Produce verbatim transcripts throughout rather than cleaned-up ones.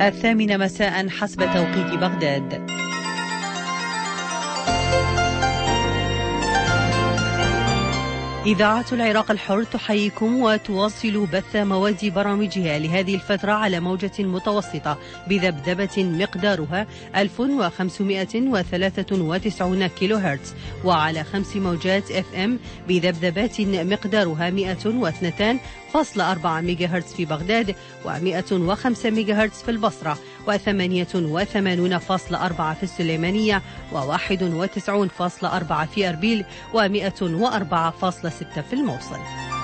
الثامنة مساء حسب توقيت بغداد. إذاعة العراق الحر تحييكم وتواصل بث مواد برامجها لهذه الفترة على موجة متوسطة بذبذبة مقدارها ألف وخمسمائة وثلاثة وتسعين كيلو هرتز، وعلى خمس موجات اف ام بذبذبات مقدارها مئة واثنين فاصلة أربعة ميجا هرتز في بغداد، ومئة وخمسة ميجا هرتز في البصرة، وثمانية وثمانين فاصلة أربعة في السليمانية، وواحد وتسعين فاصلة أربعة في أربيل، ومئة وأربعة فاصلة ستة في الموصل.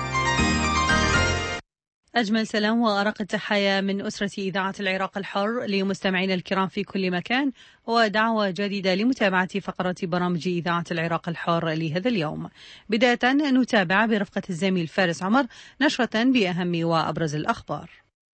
أجمل سلام وأرق التحايا من أسرة إذاعة العراق الحر لمستمعينا الكرام في كل مكان، ودعوة جديدة لمتابعة فقرة برامج إذاعة العراق الحر لهذا اليوم. بداية نتابع برفقة الزميل فارس عمر نشرة بأهم وأبرز الأخبار.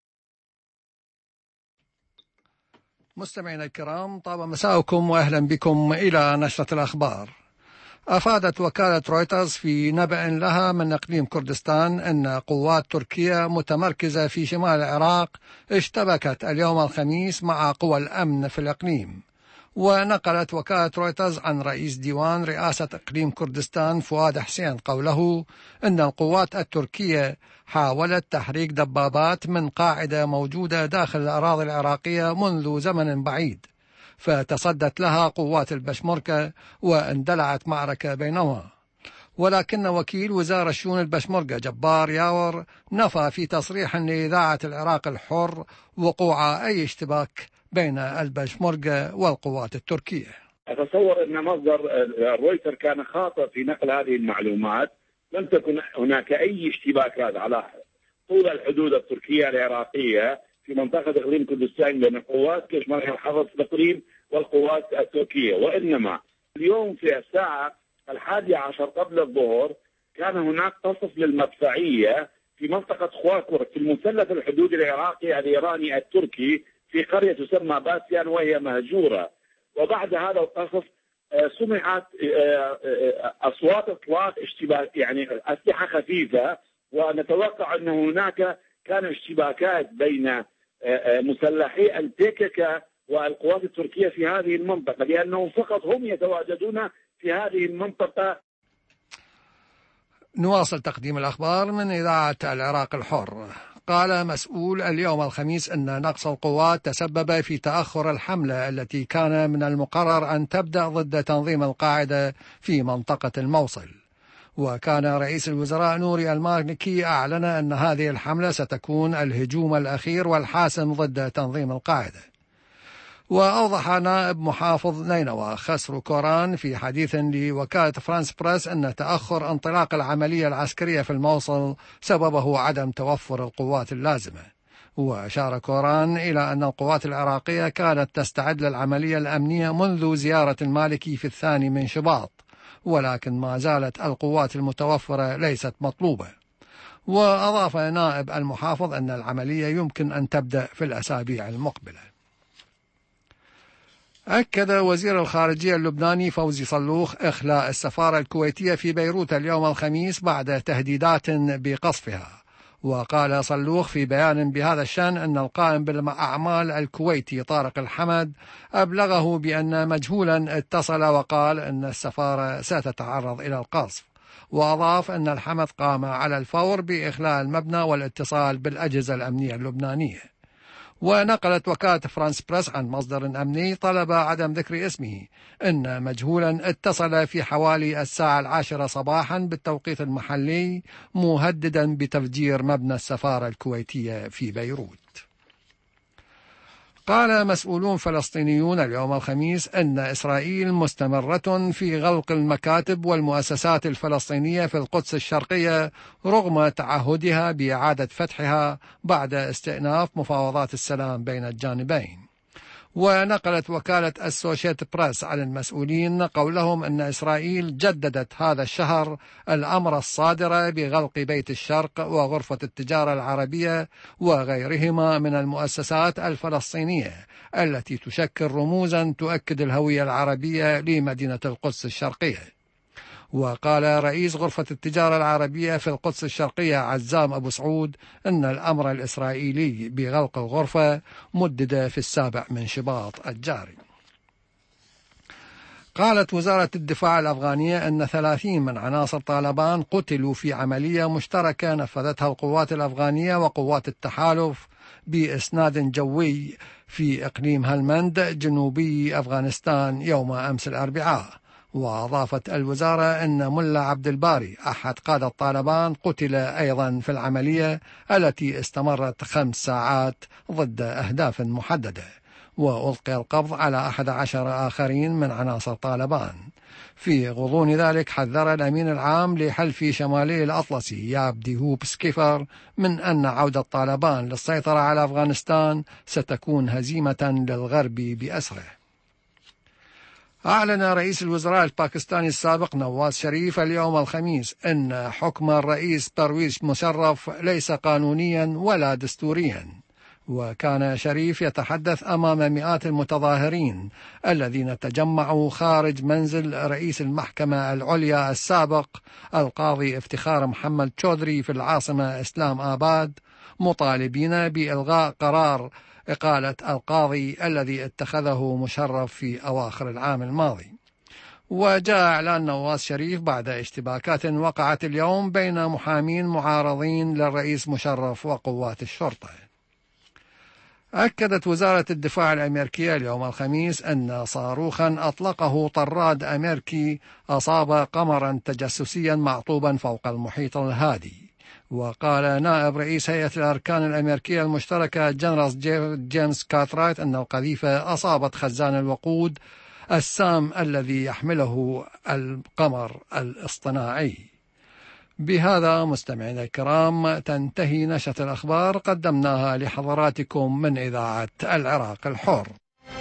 مستمعينا الكرام، طاب مساءكم وأهلا بكم إلى نشرة الأخبار. أفادت وكالة رويترز في نبأ لها من إقليم كردستان أن قوات تركيا متمركزة في شمال العراق اشتبكت اليوم الخميس مع قوى الأمن في الإقليم. ونقلت وكالة رويترز عن رئيس ديوان رئاسة إقليم كردستان فؤاد حسين قوله أن القوات التركية حاولت تحريك دبابات من قاعدة موجودة داخل الأراضي العراقية منذ زمن بعيد، فتصدت لها قوات البشمركة واندلعت معركة بينهما. ولكن وكيل وزارة الشؤون البشمركة جبار ياور نفى في تصريح لإذاعة العراق الحر وقوع أي اشتباك بين البشمركة والقوات التركية. أتصور أن مصدر رويتر كان خاطئ في نقل هذه المعلومات. لم تكن هناك أي اشتباكات على طول الحدود التركية العراقية في منطقة إقليم كردستان بين قوات كشمال الحفظ في الإقليم والقوات التركية، وإنما اليوم في الساعة الحادية عشر قبل الظهر كان هناك قصف للمدفعية في منطقة خواكورك في المثلث الحدودي العراقي الإيراني التركي في قرية تسمى باسيان وهي مهجورة. وبعد هذا القصف سمعت أصوات إطلاق اشتباك يعني أسلحة خفيفة، ونتوقع أن هناك كان اشتباكات بين مسلحي البيكيكا والقوات التركية في هذه المنطقة، لأنهم فقط هم يتواجدون في هذه المنطقة. نواصل تقديم الأخبار من إذاعة العراق الحر. قال مسؤول اليوم الخميس أن نقص القوات تسبب في تأخر الحملة التي كان من المقرر أن تبدأ ضد تنظيم القاعدة في منطقة الموصل. وكان رئيس الوزراء نوري المالكي أعلن أن هذه الحملة ستكون الهجوم الأخير والحاسم ضد تنظيم القاعدة. وأوضح نائب محافظ نينوى خسرو كوران في حديث لوكالة فرانس بريس أن تأخر انطلاق العملية العسكرية في الموصل سببه عدم توفر القوات اللازمة. وأشار كوران إلى أن القوات العراقية كانت تستعد للعملية الأمنية منذ زيارة المالكي في الثاني من شباط، ولكن ما زالت القوات المتوفرة ليست مطلوبة. وأضاف نائب المحافظ أن العملية يمكن أن تبدأ في الأسابيع المقبلة. أكد وزير الخارجية اللبناني فوزي صلوخ إخلاء السفارة الكويتية في بيروت اليوم الخميس بعد تهديدات بقصفها. وقال صلوخ في بيان بهذا الشأن أن القائم بالأعمال الكويتي طارق الحمد أبلغه بأن مجهولا اتصل وقال أن السفارة ستتعرض إلى القصف. وأضاف أن الحمد قام على الفور بإخلاء المبنى والاتصال بالأجهزة الأمنية اللبنانية. ونقلت وكالة فرانس بريس عن مصدر أمني طلب عدم ذكر اسمه أن مجهولا اتصل في حوالي الساعة العاشرة صباحا بالتوقيت المحلي مهددا بتفجير مبنى السفارة الكويتية في بيروت. قال مسؤولون فلسطينيون اليوم الخميس أن إسرائيل مستمرة في غلق المكاتب والمؤسسات الفلسطينية في القدس الشرقية رغم تعهدها بإعادة فتحها بعد استئناف مفاوضات السلام بين الجانبين. ونقلت وكالة السوشيت بريس عن المسؤولين قولهم أن إسرائيل جددت هذا الشهر الأمر الصادر بغلق بيت الشرق وغرفة التجارة العربية وغيرهما من المؤسسات الفلسطينية التي تشكل رموزا تؤكد الهوية العربية لمدينة القدس الشرقية. وقال رئيس غرفة التجارة العربية في القدس الشرقية عزام أبو سعود أن الأمر الإسرائيلي بغلق الغرفة مدد في السابع من شباط الجاري. قالت وزارة الدفاع الأفغانية أن ثلاثين من عناصر طالبان قتلوا في عملية مشتركة نفذتها القوات الأفغانية وقوات التحالف بإسناد جوي في إقليم هلمند جنوبي أفغانستان يوم أمس الأربعاء. وأضافت الوزارة أن ملا عبد الباري أحد قادة طالبان قتل أيضا في العملية التي استمرت خمس ساعات ضد أهداف محددة، وألقي القبض على أحد عشر آخرين من عناصر طالبان. في غضون ذلك حذر الأمين العام لحلف شمالي الأطلسي ياب ديهوب سكيفر من أن عودة طالبان للسيطرة على أفغانستان ستكون هزيمة للغرب بأسره. أعلن رئيس الوزراء الباكستاني السابق نواز شريف اليوم الخميس أن حكم الرئيس پرویز مشرف ليس قانونيا ولا دستوريا. وكان شريف يتحدث أمام مئات المتظاهرين الذين تجمعوا خارج منزل رئيس المحكمة العليا السابق القاضي افتخار محمد شودري في العاصمة إسلام آباد، مطالبين بإلغاء قرار إقالة القاضي الذي اتخذه مشرف في أواخر العام الماضي. وجاء إعلان نواز شريف بعد اشتباكات وقعت اليوم بين محامين معارضين للرئيس مشرف وقوات الشرطة. أكدت وزارة الدفاع الأمريكية اليوم الخميس أن صاروخا أطلقه طراد أمريكي أصاب قمرا تجسسيا معطوبا فوق المحيط الهادي. وقال نائب رئيس هيئة الأركان الأمريكية المشتركة جنرال جيمس كارترايت أن القذيفة أصابت خزان الوقود السام الذي يحمله القمر الاصطناعي. بهذا مستمعينا الكرام تنتهي نشرة الأخبار قدمناها لحضراتكم من إذاعة العراق الحر.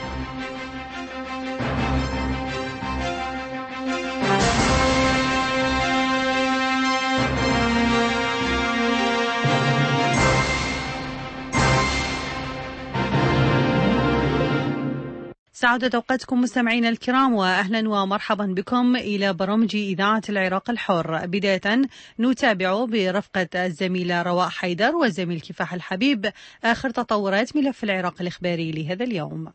سعادة أوقاتكم مستمعينا الكرام، وأهلا ومرحبا بكم إلى برامج إذاعة العراق الحر. بداية نتابع برفقة الزميلة رواء حيدر والزميل كفاح الحبيب آخر تطورات ملف العراق الإخباري لهذا اليوم.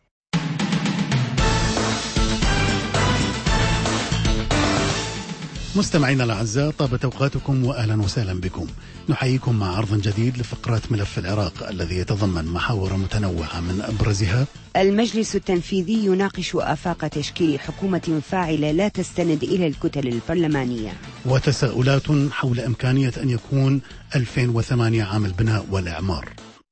مستمعينا الأعزاء، طابت أوقاتكم وأهلا وسهلا بكم. نحييكم مع عرض جديد لفقرات ملف العراق الذي يتضمن محاور متنوعة من أبرزها: المجلس التنفيذي يناقش آفاق تشكيل حكومة فاعلة لا تستند إلى الكتل البرلمانية، وتساؤلات حول إمكانية أن يكون ألفين وثمانية عام البناء والإعمار.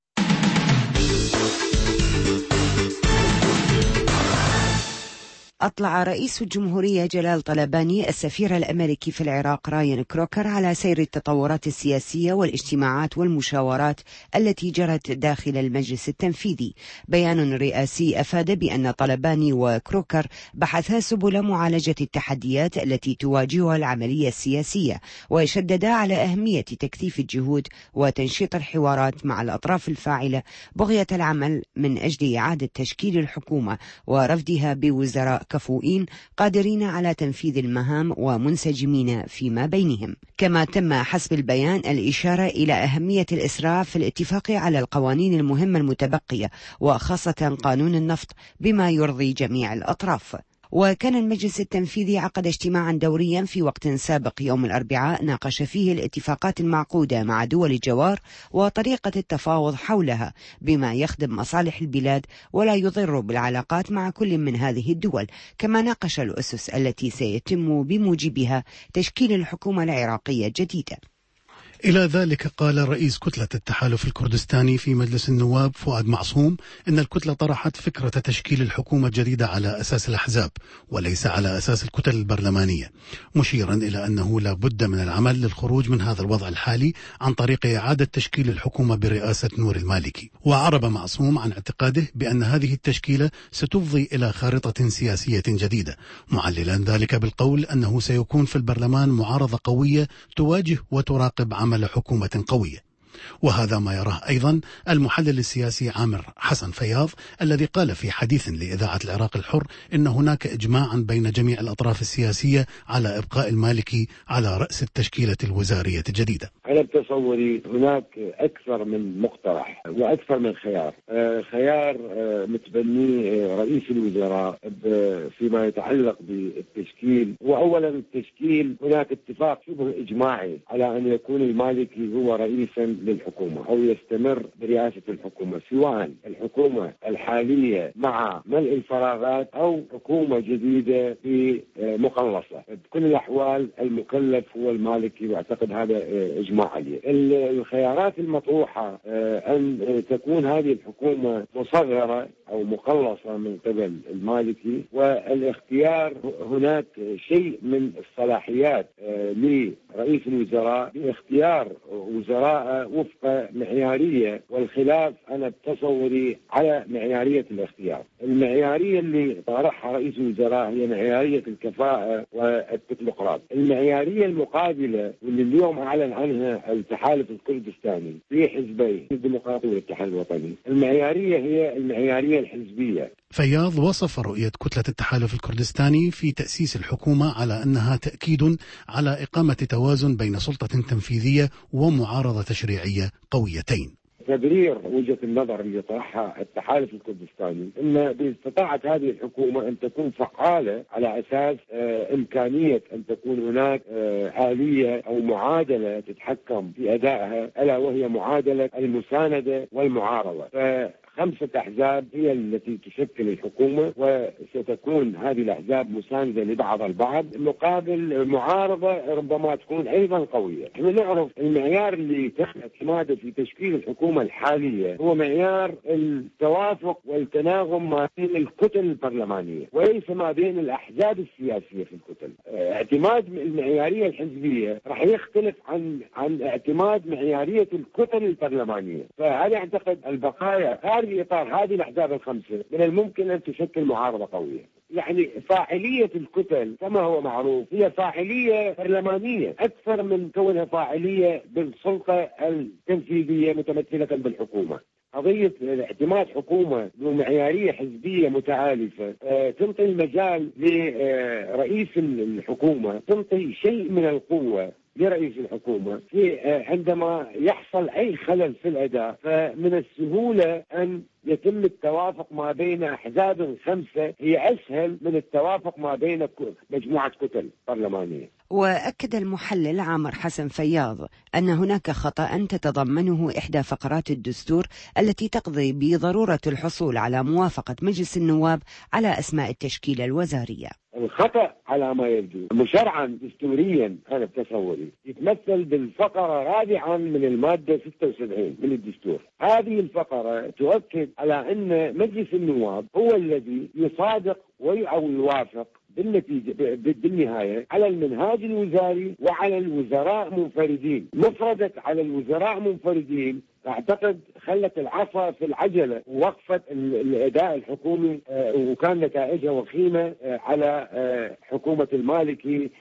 أطلع رئيس الجمهورية جلال طلباني السفير الأمريكي في العراق راين كروكر على سير التطورات السياسية والاجتماعات والمشاورات التي جرت داخل المجلس التنفيذي. بيان رئاسي أفاد بأن طلباني وكروكر بحثا سبل معالجة التحديات التي تواجهها العملية السياسية، وشددا على أهمية تكثيف الجهود وتنشيط الحوارات مع الأطراف الفاعلة بغية العمل من أجل إعادة تشكيل الحكومة ورفدها بوزراء كفؤين قادرين على تنفيذ المهام ومنسجمين فيما بينهم. كما تم حسب البيان الإشارة إلى أهمية الإسراع في الاتفاق على القوانين المهمة المتبقية، وخاصة قانون النفط، بما يرضي جميع الأطراف. وكان المجلس التنفيذي عقد اجتماعا دوريا في وقت سابق يوم الأربعاء ناقش فيه الاتفاقات المعقودة مع دول الجوار وطريقة التفاوض حولها بما يخدم مصالح البلاد ولا يضر بالعلاقات مع كل من هذه الدول. كما ناقش الأسس التي سيتم بموجبها تشكيل الحكومة العراقية الجديدة. إلى ذلك قال رئيس كتلة التحالف الكردستاني في مجلس النواب فؤاد معصوم إن الكتلة طرحت فكرة تشكيل الحكومة الجديدة على أساس الأحزاب وليس على أساس الكتل البرلمانية، مشيرا إلى أنه لا بد من العمل للخروج من هذا الوضع الحالي عن طريق إعادة تشكيل الحكومة برئاسة نور المالكي. وعرب معصوم عن اعتقاده بأن هذه التشكيلة ستفضي إلى خارطة سياسية جديدة، معللا ذلك بالقول أنه سيكون في البرلمان معارضة قوية تواجه وتراقب عمل عمل حكومة قوية. وهذا ما يراه أيضا المحلل السياسي عامر حسن فياض الذي قال في حديث لإذاعة العراق الحر إن هناك إجماعا بين جميع الأطراف السياسية على إبقاء المالكي على رأس التشكيلة الوزارية الجديدة. أنا بتصوري هناك أكثر من مقترح وأكثر من خيار. خيار متبنيه رئيس الوزراء فيما يتعلق بالتشكيل، وأولا التشكيل هناك اتفاق شبه إجماعي على أن يكون المالكي هو رئيسا للحكومة أو يستمر برئاسة الحكومة، سواء الحكومة الحالية مع ملء الفراغات أو حكومة جديدة في مقلصة. بكل الأحوال المكلف هو المالكي، واعتقد هذا إجماع عليه. الخيارات المطروحة أن تكون هذه الحكومة مصغرة أو مقلصة من قبل المالكي، والاختيار هناك شيء من الصلاحيات لرئيس الوزراء باختيار وزراء وفق معيارية، والخلاف أنا بتصوري على معيارية الاختيار. المعيارية اللي طرحها رئيس الوزراء هي معيارية الكفاءة والتكنوقراط. المعيارية المقابلة واللي اليوم أعلن عنها التحالف الكردستاني في حزبين الديمقراطي والاتحاد الوطني، المعيارية هي المعيارية الحزبية. فياض وصف رؤية كتلة التحالف الكردستاني في تأسيس الحكومة على أنها تأكيد على إقامة توازن بين سلطة تنفيذية ومعارضة تشريعية قويتين. تبرير وجهة النظر اللي طرحها التحالف الكردستاني ان باستطاعت هذه الحكومة ان تكون فعالة على اساس آه امكانية ان تكون هناك آه آلية او معادلة تتحكم في ادائها، الا وهي معادلة المساندة والمعارضة. خمسة أحزاب هي التي تشكل الحكومة، وستكون هذه الأحزاب مساندة لبعض البعض مقابل معارضة ربما تكون أيضا قوية. احنا نعرف المعيار اللي تم اعتماده في تشكيل الحكومة الحالية هو معيار التوافق والتناغم ما بين الكتل البرلمانية وليس ما بين الأحزاب السياسية في الكتل. اعتماد المعيارية الحزبية راح يختلف عن عن اعتماد معيارية الكتل البرلمانية، فهذا أعتقد البقايا في إطار هذه الأحزاب الخمسة من الممكن أن تشكل معارضة قوية. يعني فاعلية الكتل كما هو معروف هي فاعلية برلمانية أكثر من كونها فاعلية بالسلطة التنفيذية متمثلة بالحكومة. قضية اعتماد حكومة بمعيارية حزبية متعالفة آه، تنطي المجال لرئيس الحكومة، تنطي شيء من القوة لرئيس الحكومة في عندما يحصل أي خلل في الأداء، فمن السهولة أن يتم التوافق ما بين أحزاب خمسة، هي أسهل من التوافق ما بين مجموعة كتل برلمانية. وأكد المحلل عامر حسن فياض أن هناك خطأ تتضمنه إحدى فقرات الدستور التي تقضي بضرورة الحصول على موافقة مجلس النواب على أسماء التشكيلة الوزارية. الخطأ على ما يبدو مشرعا دستوريا أنا بتصوري يتمثل بالفقرة رابعا من المادة ستة وسبعين من الدستور. هذه الفقرة تؤكد على أن مجلس النواب هو الذي يصادق أو يوافق بالنتيجة بالنهاية على المنهاج الوزاري وعلى الوزراء منفردين. مفردة على الوزراء منفردين أعتقد خلت العصا في العجلة ووقفت الأداء الحكومي، وكان نتائجها وخيمة على حكومة المالكي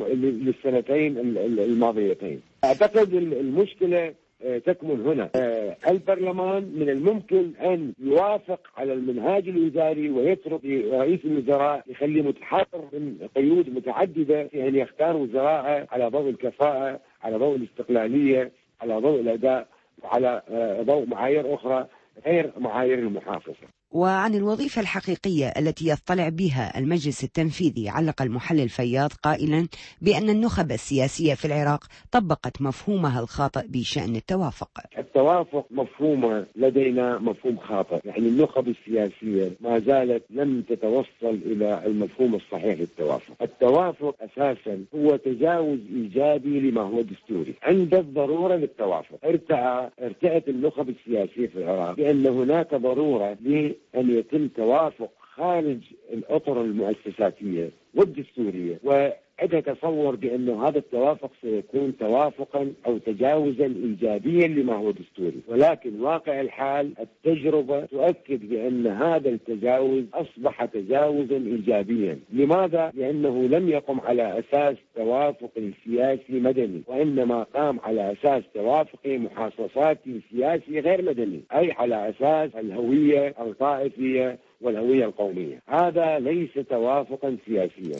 للسنتين الماضيتين. أعتقد المشكلة تكمن هنا. البرلمان من الممكن أن يوافق على المنهاج الوزاري ويترك رئيس الوزراء يخلي متحرر من قيود متعددة في أن يختار وزراء على ضوء الكفاءة، على ضوء الاستقلالية، على ضوء الأداء، وعلى ضوء معايير أخرى غير معايير المحافظة. وعن الوظيفة الحقيقية التي يطلع بها المجلس التنفيذي علق المحلل فياض قائلا بأن النخب السياسية في العراق طبقت مفهومها الخاطئ بشأن التوافق. التوافق مفهومه لدينا مفهوم خاطئ، يعني النخب السياسية ما زالت لم تتوصل إلى المفهوم الصحيح للتوافق. التوافق أساسا هو تجاوز إيجابي لما هو دستوري. عند الضرورة للتوافق ارتأى ارتأت النخب السياسية في العراق بأن هناك ضرورة أن يتم توافق خارج الأطر المؤسساتية والدستورية، عندها تصور بأنه هذا التوافق سيكون توافقا أو تجاوزا إيجابيا لما هو دستوري، ولكن واقع الحال التجربة تؤكد بأن هذا التجاوز أصبح تجاوزا إيجابيا. لماذا؟ لأنه لم يقم على أساس توافق سياسي مدني، وإنما قام على أساس توافق محاصصاتي سياسي غير مدني، أي على أساس الهوية الطائفية والهوية القومية. هذا ليس توافقا سياسيا.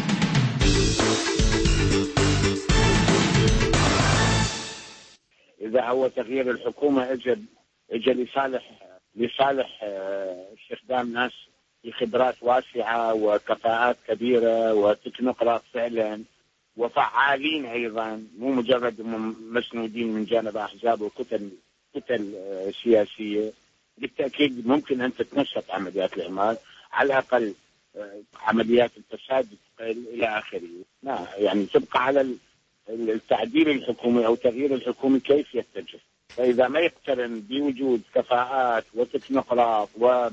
إذا هو تغيير الحكومة اجى اجى لصالح لصالح استخدام ناس بخبرات واسعة وكفاءات كبيرة وتكنوقراط فعلا وفعالين أيضا، مو مجرد مسنودين من جانب أحزاب وكتل كتل سياسية، بالتأكيد ممكن أن تتنشط عمليات الإعمار، على الأقل عمليات الفساد إلى آخره. لا يعني تبقى على التعديل الحكومي أو تغيير الحكومي كيف يتجه. فإذا ما يقترن بوجود كفاءات وتكنوقراط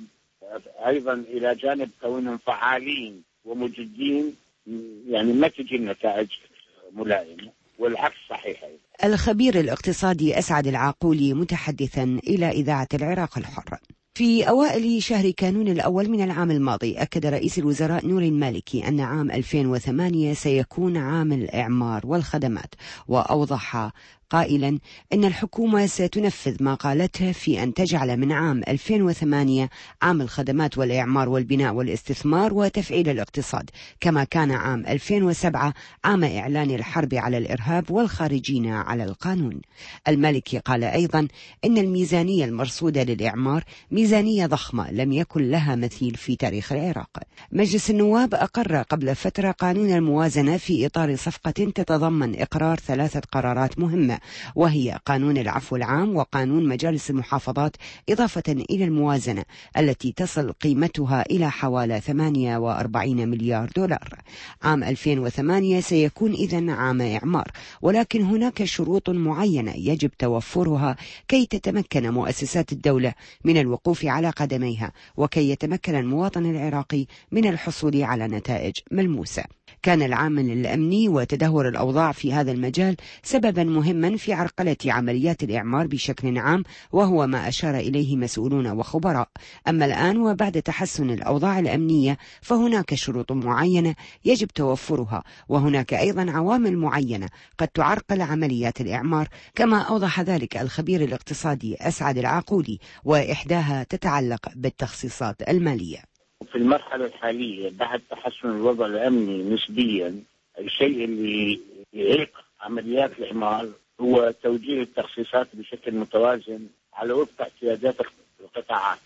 وأيضا إلى جانب كونهم فعالين ومجدين، يعني ما تجي النتائج ملائمة، والعكس صحيح. الخبير الاقتصادي أسعد العاقولي متحدثا إلى إذاعة العراق الحر. في أوائل شهر كانون الأول من العام الماضي أكد رئيس الوزراء نور المالكي أن عام ألفين وثمانية سيكون عام الإعمار والخدمات، وأوضح قائلا إن الحكومة ستنفذ ما قالته في أن تجعل من عام ألفين وثمانية عام الخدمات والإعمار والبناء والاستثمار وتفعيل الاقتصاد، كما كان عام ألفين وسبعة عام إعلان الحرب على الإرهاب والخارجين على القانون. المالكي قال أيضا إن الميزانية المرصودة للإعمار ميزانية ضخمة لم يكن لها مثيل في تاريخ العراق. مجلس النواب أقر قبل فترة قانون الموازنة في إطار صفقة تتضمن إقرار ثلاثة قرارات مهمة، وهي قانون العفو العام وقانون مجالس المحافظات، إضافة إلى الموازنة التي تصل قيمتها إلى حوالي ثمانية وأربعين مليار دولار. عام ألفين وثمانية سيكون إذن عام إعمار، ولكن هناك شروط معينة يجب توفرها كي تتمكن مؤسسات الدولة من الوقوف على قدميها، وكي يتمكن المواطن العراقي من الحصول على نتائج ملموسة. كان العامل الأمني وتدهور الأوضاع في هذا المجال سببا مهما في عرقلة عمليات الإعمار بشكل عام، وهو ما أشار إليه مسؤولون وخبراء. أما الآن وبعد تحسن الأوضاع الأمنية فهناك شروط معينة يجب توفرها، وهناك أيضا عوامل معينة قد تعرقل عمليات الإعمار، كما أوضح ذلك الخبير الاقتصادي أسعد العاقولي، وإحداها تتعلق بالتخصيصات المالية. في المرحلة الحالية بعد تحسن الوضع الأمني نسبيا، الشيء اللي يعيق عمليات الإعمار هو توجيه التخصيصات بشكل متوازن على وفق احتياجات القطاعات.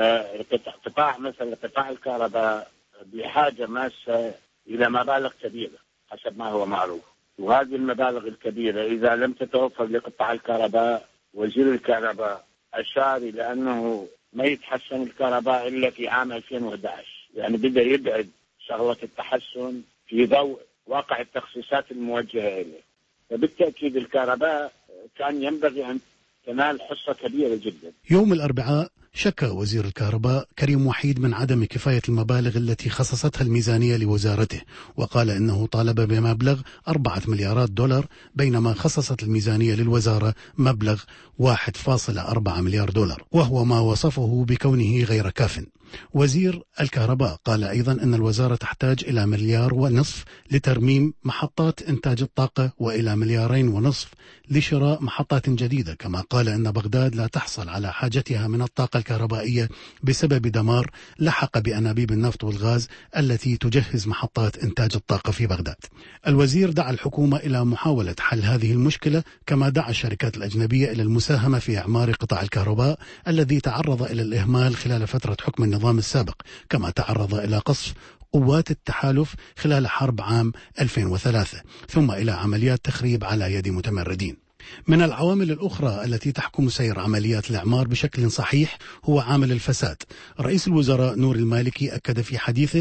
فقطاع مثلا قطاع الكهرباء بحاجة ماسة إلى مبالغ كبيرة حسب ما هو معروف، وهذه المبالغ الكبيرة إذا لم تتوفر لقطاع الكهرباء، وزير الكهرباء أشار إلى أنه ما يتحسن الكهرباء إلا في عام ألفين وأحد عشر، يعني بدأ يبعد شغلة التحسن في ضوء واقع التخصيصات الموجهة إليه. فبالتأكيد الكهرباء كان ينبغي أن تنال حصة كبيرة جدا. يوم الأربعاء شكى وزير الكهرباء كريم وحيد من عدم كفاية المبالغ التي خصصتها الميزانية لوزارته، وقال إنه طالب بمبلغ أربعة مليارات دولار، بينما خصصت الميزانية للوزارة مبلغ واحد فاصلة أربعة مليار دولار، وهو ما وصفه بكونه غير كاف. وزير الكهرباء قال أيضا أن الوزارة تحتاج إلى مليار ونصف لترميم محطات إنتاج الطاقة، وإلى مليارين ونصف لشراء محطات جديدة، كما قال أن بغداد لا تحصل على حاجتها من الطاقة الكهربائية بسبب دمار لحق بأنابيب النفط والغاز التي تجهز محطات إنتاج الطاقة في بغداد. الوزير دعا الحكومة إلى محاولة حل هذه المشكلة، كما دعا الشركات الأجنبية إلى المساهمة في إعمار قطاع الكهرباء الذي تعرض إلى الإهمال خلال فترة حكم النظام السابق، كما تعرض إلى قصف قوات التحالف خلال حرب عام ألفين وثلاثة، ثم إلى عمليات تخريب على يد متمردين. من العوامل الأخرى التي تحكم سير عمليات الإعمار بشكل صحيح هو عامل الفساد. رئيس الوزراء نور المالكي أكد في حديثه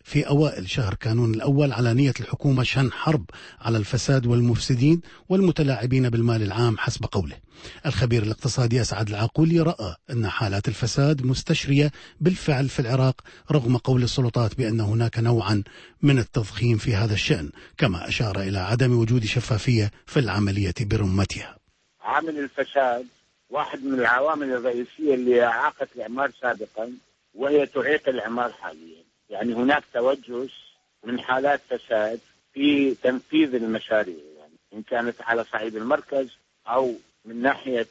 في أوائل شهر كانون الأول على نية الحكومة شن حرب على الفساد والمفسدين والمتلاعبين بالمال العام حسب قوله. الخبير الاقتصادي أسعد العقولي رأى أن حالات الفساد مستشرية بالفعل في العراق رغم قول السلطات بأن هناك نوعا من التضخيم في هذا الشأن، كما أشار إلى عدم وجود شفافية في العملية برمتها. عامل الفساد واحد من العوامل الرئيسية اللي أعاقت الإعمار سابقا، وهي تعيق الإعمار حاليا. يعني هناك توجس من حالات فساد في تنفيذ المشاريع، يعني إن كانت على صعيد المركز أو من ناحية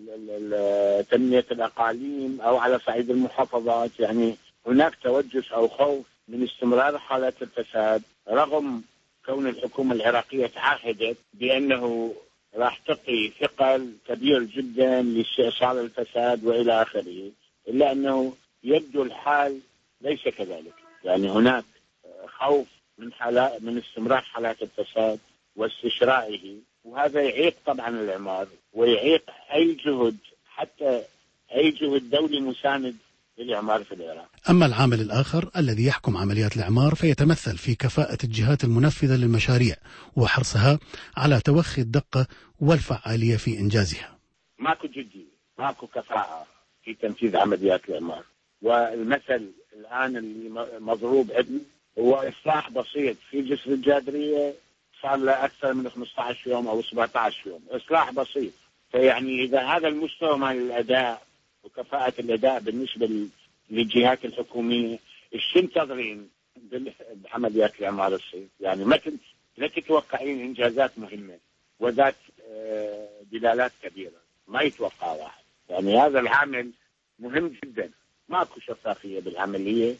تنمية الأقاليم أو على صعيد المحافظات. يعني هناك توجس أو خوف من استمرار حالات الفساد، رغم كون الحكومة العراقية تعهدت بأنه راح تقي ثقل كبير جدا لاستئصال الفساد وإلى آخره، إلا أنه يبدو الحال ليس كذلك. يعني هناك خوف من حالات من استمرار حالات الفساد واستشرائه، وهذا يعيق طبعا الإعمار ويعيق أي جهد، حتى أي جهد دولي مساند للإعمار في العراق. أما العامل الآخر الذي يحكم عمليات الإعمار فيتمثل في كفاءة الجهات المنفذة للمشاريع وحرصها على توخي الدقة والفعالية في إنجازها. ماكو جدية، ماكو كفاءة في تنفيذ عمليات الإعمار. والمثل الآن اللي مضروب عندنا هو إصلاح بسيط في جسر الجادرية، صار له أكثر من خمسة عشر يوم أو سبعة عشر يوم، إصلاح بسيط. فيعني إذا هذا المستوى من الأداء وكفاءة الأداء بالنسبة للجهات الحكومية، إيش تنتظرين بعمليات الإعمار الصيف؟ يعني ما لا تتوقعين إنجازات مهمة وذات دلالات كبيرة، ما يتوقع واحد. يعني هذا العامل مهم جدا. ماكو شفافية بالعملية،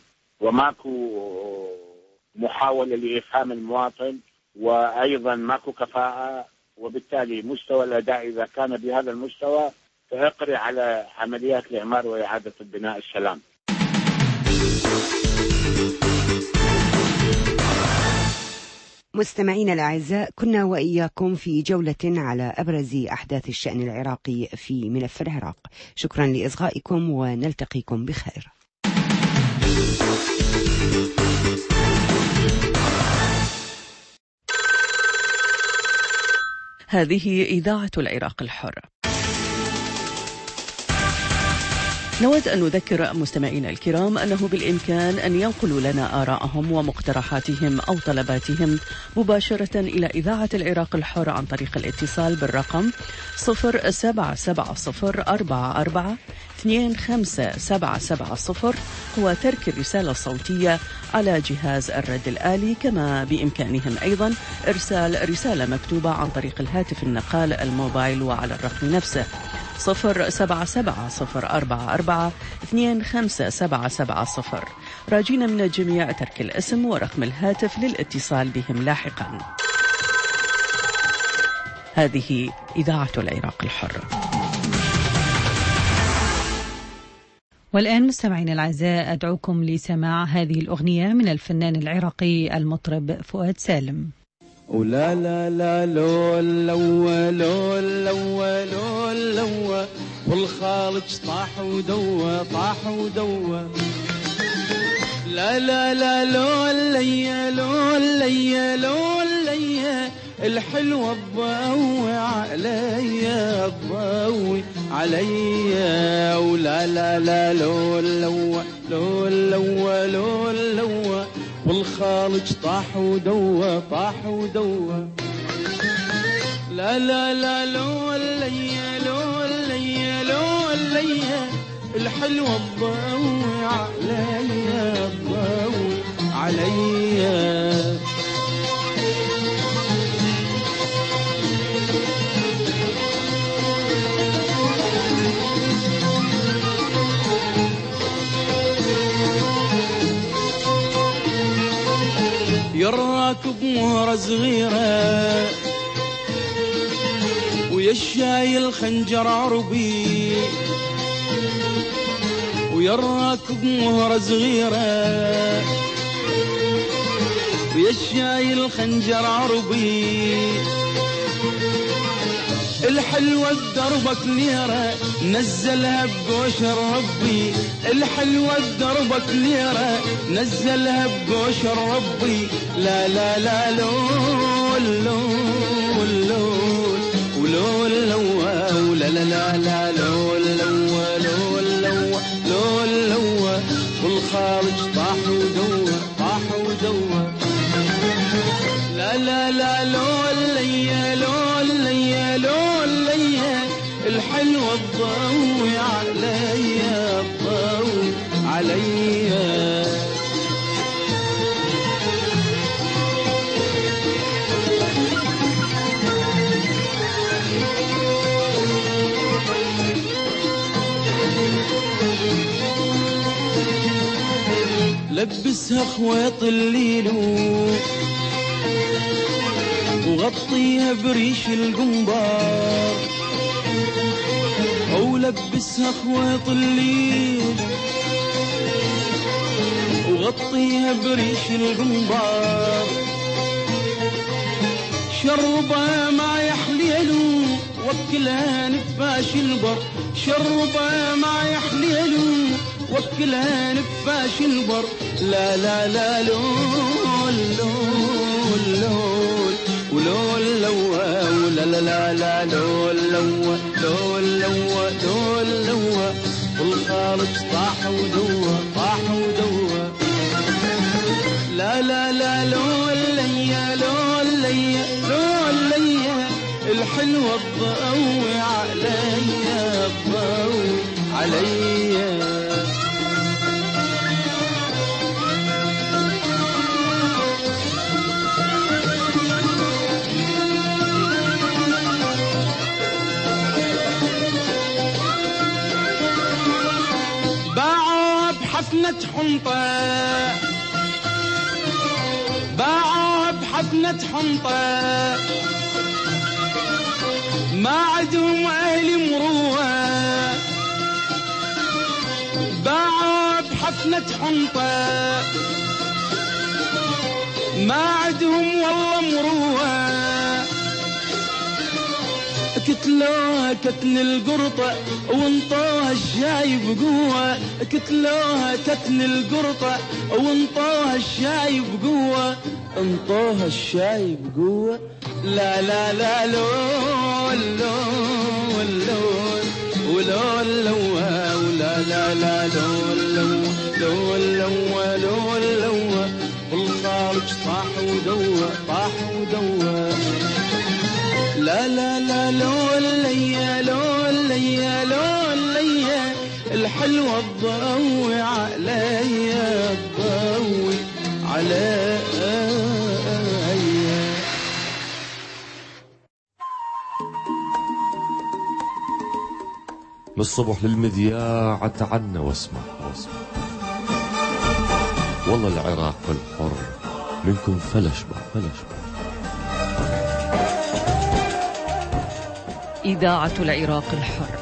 وماكو محاولة لإفهام المواطن، وأيضا ماكو كفاءة، وبالتالي مستوى الأداء إذا كان بهذا المستوى فيقري على عمليات الإعمار وإعادة البناء السلام. مستمعينا الأعزاء، كنا وإياكم في جولة على أبرز أحداث الشأن العراقي في ملف العراق. شكرا لإصغائكم ونلتقيكم بخير. هذه إذاعة العراق الحر. نود أن نذكر مستمعينا الكرام أنه بالإمكان أن ينقلوا لنا آراءهم ومقترحاتهم أو طلباتهم مباشرة إلى إذاعة العراق الحر عن طريق الاتصال بالرقم صفر سبعة سبعة صفر أربعة أربعة اثنين خمسة سبعة سبعة صفر وترك الرسالة الصوتية على جهاز الرد الآلي. كما بإمكانهم أيضا إرسال رسالة مكتوبة عن طريق الهاتف النقال الموبايل وعلى الرقم نفسه صفر سبعة سبعة صفر أربعة أربعة اثنين خمسة سبعة سبعة صفر. راجين من الجميع ترك الاسم ورقم الهاتف للاتصال بهم لاحقا. هذه إذاعة العراق الحر. والآن مستمعين الأعزاء أدعوكم لسماع هذه الأغنية من الفنان العراقي المطرب فؤاد سالم. ولا لا لا لو لو لو لو لو لو والخالج طاح ودوا طاح ودوا لا لا لا لو ليا لو ليا لو ليا الحلوة الضوي عليا الضوي عليا ولا لا لا لو لو لو لو لو لو والخالج طاح ودوا طاح ودوا لا لا لا لو ليا لو ليا لو ليا الحلوة الضوي عليا الضوي عليا يراكب مهرة صغيرة ويشايل خنجر عربي ويراكب مهرة صغيرة ويشايل خنجر عربي الحلوة بدربك ليرة نزلها بقوش ربي، الحلوة بدربك ليرة نزلها بقوش ربي. لا لا لا لول لول لول ولول لول لا لا لا لا لول لول لول لول لول لول والخارج طاح ودوا طاح ودوا. لا لا لا لول ليا لول ليا لول ليا الحلوة تضوي عليا تضوي عليا. لبسها خويط الليلو وغطيها بريش القنبار، ولبسها خويط الليل وغطيها بريش القنبار. شربها ما يحليلو وكلها نفاش البر، شربها ما يحليلو وكلها نفاش البر. لا لا لا لول لول لول ولول لوا ولا لا لا لا لول لوا لول لوا لول لوا والخارج طاح ودوا طاح ودوا. لا لا لا لول ليا لول ليا لول ليا الحلوة تضوي عليا تضوي عليا. بحفنة حنطة باعوها بحفنة حنطة ما عدهم أهل مروة، باعوها بحفنة حنطة ما عدهم والله مروة. كتلوها كتل القرطة وانطوها الشاي بقوة، كتلوها كتل القرطة وانطوها الشاي بقوة، انطوها الشاي بقوة. لا لا لا لول لول لول ولول لوا ولا لا لا لول لول لول لول لوا والخارج طاح ودوا طاح ودوا. لا لا لا لول ليا لول ليا لول ليا الحلوة تضوي عليا تضوي عليا. من الصبح للمذياع تعنا واسمع واسمع والله العراق الحر منكم فلشبع فلشبع. إذاعة العراق الحر.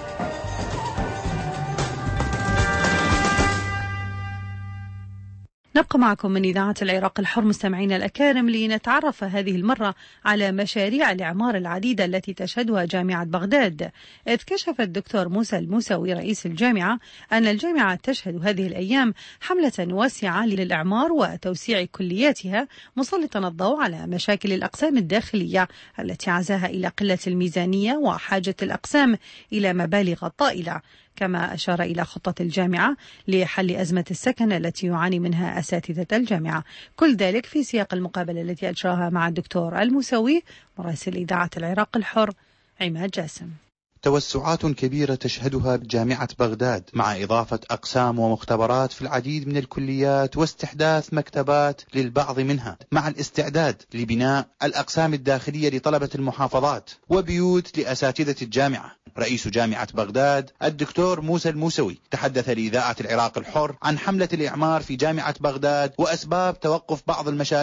نبقى معكم من إذاعة العراق الحر مستمعينا الأكارم لنتعرف هذه المرة على مشاريع الإعمار العديدة التي تشهدها جامعة بغداد. إذ كشف الدكتور موسى الموسوي رئيس الجامعة أن الجامعة تشهد هذه الأيام حملة واسعة للإعمار وتوسيع كلياتها، مسلطا الضوء على مشاكل الأقسام الداخلية التي عزاها إلى قلة الميزانية وحاجة الأقسام إلى مبالغ طائلة. كما أشار إلى خطة الجامعة لحل أزمة السكن التي يعاني منها أساتذة الجامعة. كل ذلك في سياق المقابلة التي أجراها مع الدكتور الموسوي مراسل إذاعة العراق الحر عماد جاسم. توسعات كبيرة تشهدها جامعة بغداد مع إضافة أقسام ومختبرات في العديد من الكليات واستحداث مكتبات للبعض منها، مع الاستعداد لبناء الأقسام الداخلية لطلبة المحافظات وبيوت لأساتذة الجامعة. رئيس جامعة بغداد الدكتور موسى الموسوي تحدث لإذاعة العراق الحر عن حملة الإعمار في جامعة بغداد وأسباب توقف بعض المشاريع.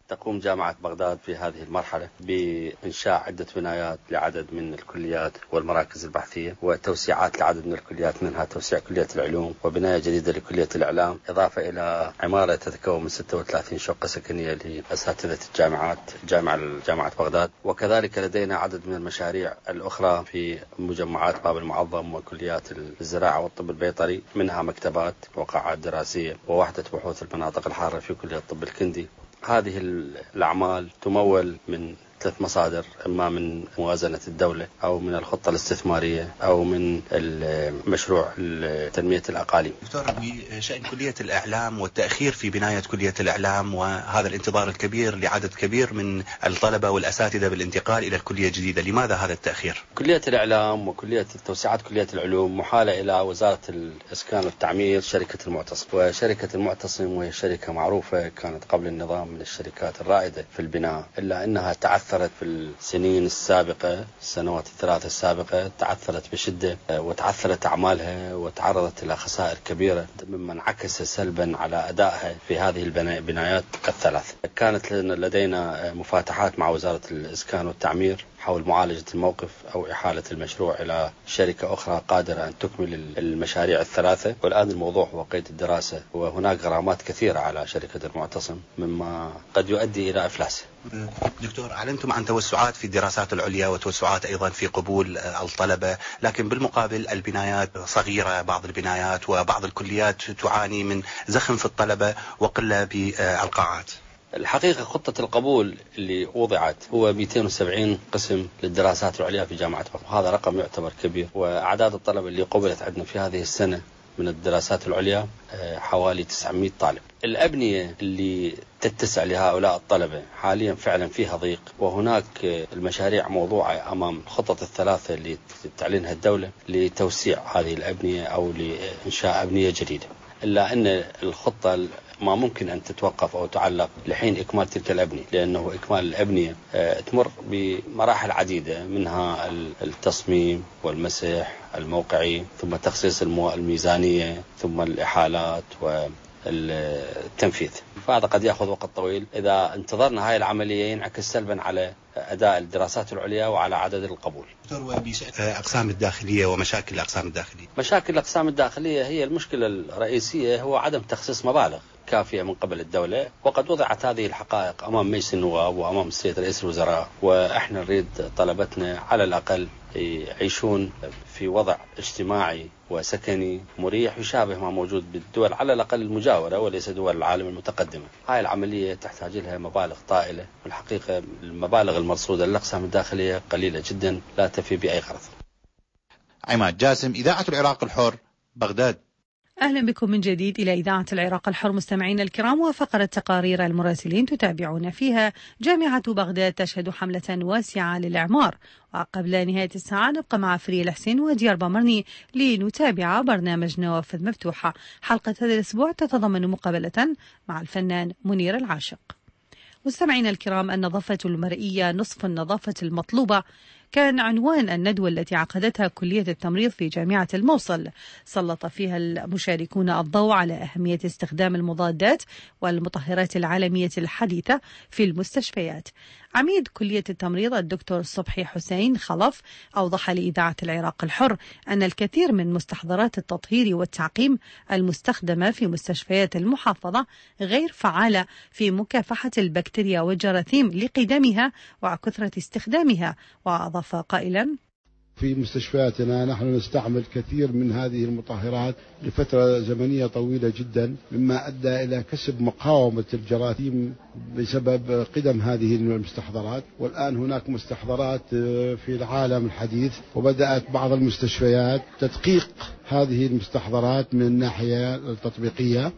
تقوم جامعة بغداد في هذه المرحلة بإنشاء عدة بنايات لعدد من الكليات والمراكز البحثية، وتوسيعات لعدد من الكليات، منها توسيع كلية العلوم وبناية جديدة لكلية الإعلام، إضافة إلى عمارة تتكون من ستة وثلاثين شقة سكنية لأساتذة الجامعات جامعة جامعة بغداد. وكذلك لدينا عدد من المشاريع الأخرى في مجمعات باب المعظم وكليات الزراعة والطب البيطري، منها مكتبات وقاعات دراسية ووحدة بحوث المناطق الحارة في كلية الطب الكندي. هذه الأعمال تمول من ثلاث مصادر، إما من موازنة الدولة أو من الخطة الاستثمارية أو من المشروع تنمية الأقاليم. دكتور، بشأن كلية الإعلام والتأخير في بناية كلية الإعلام وهذا الانتظار الكبير لعدد كبير من الطلبة والأساتذة بالانتقال إلى الكلية الجديدة، لماذا هذا التأخير؟ كلية الإعلام وكلية توسعات كلية العلوم محالة إلى وزارة الإسكان والتعمير شركة المعتصم، وشركة المعتصم وهي شركة معروفة كانت قبل النظام من الشركات الرائدة في البناء، إلا أنها تعثرت في السنين السابقة، السنوات الثلاثة السابقة تعثرت بشدة وتعثرت أعمالها وتعرضت إلى خسائر كبيرة، مما انعكس سلبا على أدائها في هذه البنايات الثلاث. كانت لدينا مفاتحات مع وزارة الإسكان والتعمير حول معالجة الموقف أو إحالة المشروع إلى شركة أخرى قادرة أن تكمل المشاريع الثلاثة، والآن الموضوع هو قيد الدراسة، وهناك غرامات كثيرة على شركة المعتصم مما قد يؤدي إلى إفلاس. دكتور، أعلنتم عن توسعات في الدراسات العليا وتوسعات أيضا في قبول الطلبة، لكن بالمقابل البنايات صغيرة، بعض البنايات وبعض الكليات تعاني من زخم في الطلبة وقلة بالقاعات. الحقيقة خطة القبول اللي وضعت هو مئتين وسبعين قسم للدراسات العليا في جامعة بغداد، هذا رقم يعتبر كبير، وأعداد الطلبة اللي قبلت عندنا في هذه السنة من الدراسات العليا حوالي تسعمئة طالب. الأبنية اللي تتسع لهؤلاء الطلبة حاليا فعلا فيها ضيق، وهناك المشاريع موضوعة أمام الخطط الثلاثة اللي تعلنها الدولة لتوسيع هذه الأبنية أو لإنشاء أبنية جديدة، إلا أن الخطة ما ممكن أن تتوقف أو تعلق لحين إكمال تلك الأبنية، لأنه إكمال الأبنية تمر بمراحل عديدة، منها التصميم والمسح الموقعي، ثم تخصيص الميزانية، ثم الإحالات والتنفيذ، فهذا قد يأخذ وقت طويل. إذا انتظرنا هاي العملية ينعكس سلبا على أداء الدراسات العليا وعلى عدد القبول. أقسام الداخلية ومشاكل الأقسام الداخلية. مشاكل الأقسام الداخلية هي المشكلة الرئيسية، هو عدم تخصيص مبالغ كافية من قبل الدولة، وقد وضعت هذه الحقائق أمام مجلس النواب وأمام السيد رئيس الوزراء، وإحنا نريد طلبتنا على الأقل يعيشون في وضع اجتماعي وسكني مريح يشابه ما موجود بالدول على الأقل المجاورة وليس دول العالم المتقدمة. هاي العملية تحتاج لها مبالغ طائلة، والحقيقة المبالغ المرصودة للأقسام الداخلية قليلة جدا لا تفي بأي غرض. عماد جاسم، إذاعة العراق الحر، بغداد. أهلا بكم من جديد إلى إذاعة العراق الحر مستمعينا الكرام، وفقرة تقارير المراسلين تتابعون فيها جامعة بغداد تشهد حملة واسعة للإعمار. وقبل نهاية الساعة نبقى مع فري الحسين وديار بامرني لنتابع برنامج نوافذ مفتوحة. حلقة هذا الأسبوع تتضمن مقابلة مع الفنان منير العاشق. مستمعينا الكرام، النظافة المرئية نصف النظافة المطلوبة كان عنوان الندوة التي عقدتها كلية التمريض في جامعة الموصل. سلط فيها المشاركون الضوء على أهمية استخدام المضادات والمطهرات العالمية الحديثة في المستشفيات. عميد كلية التمريض الدكتور صبحي حسين خلف أوضح لإذاعة العراق الحر أن الكثير من مستحضرات التطهير والتعقيم المستخدمة في مستشفيات المحافظة غير فعالة في مكافحة البكتيريا والجراثيم لقدمها وكثرة استخدامها. وأضاف قائلا: في مستشفياتنا نحن نستعمل كثير من هذه المطهرات لفترة زمنية طويلة جدا، مما أدى إلى كسب مقاومة الجراثيم بسبب قدم هذه المستحضرات. والآن هناك مستحضرات في العالم الحديث، وبدأت بعض المستشفيات تدقيق هذه المستحضرات من الناحية التطبيقية،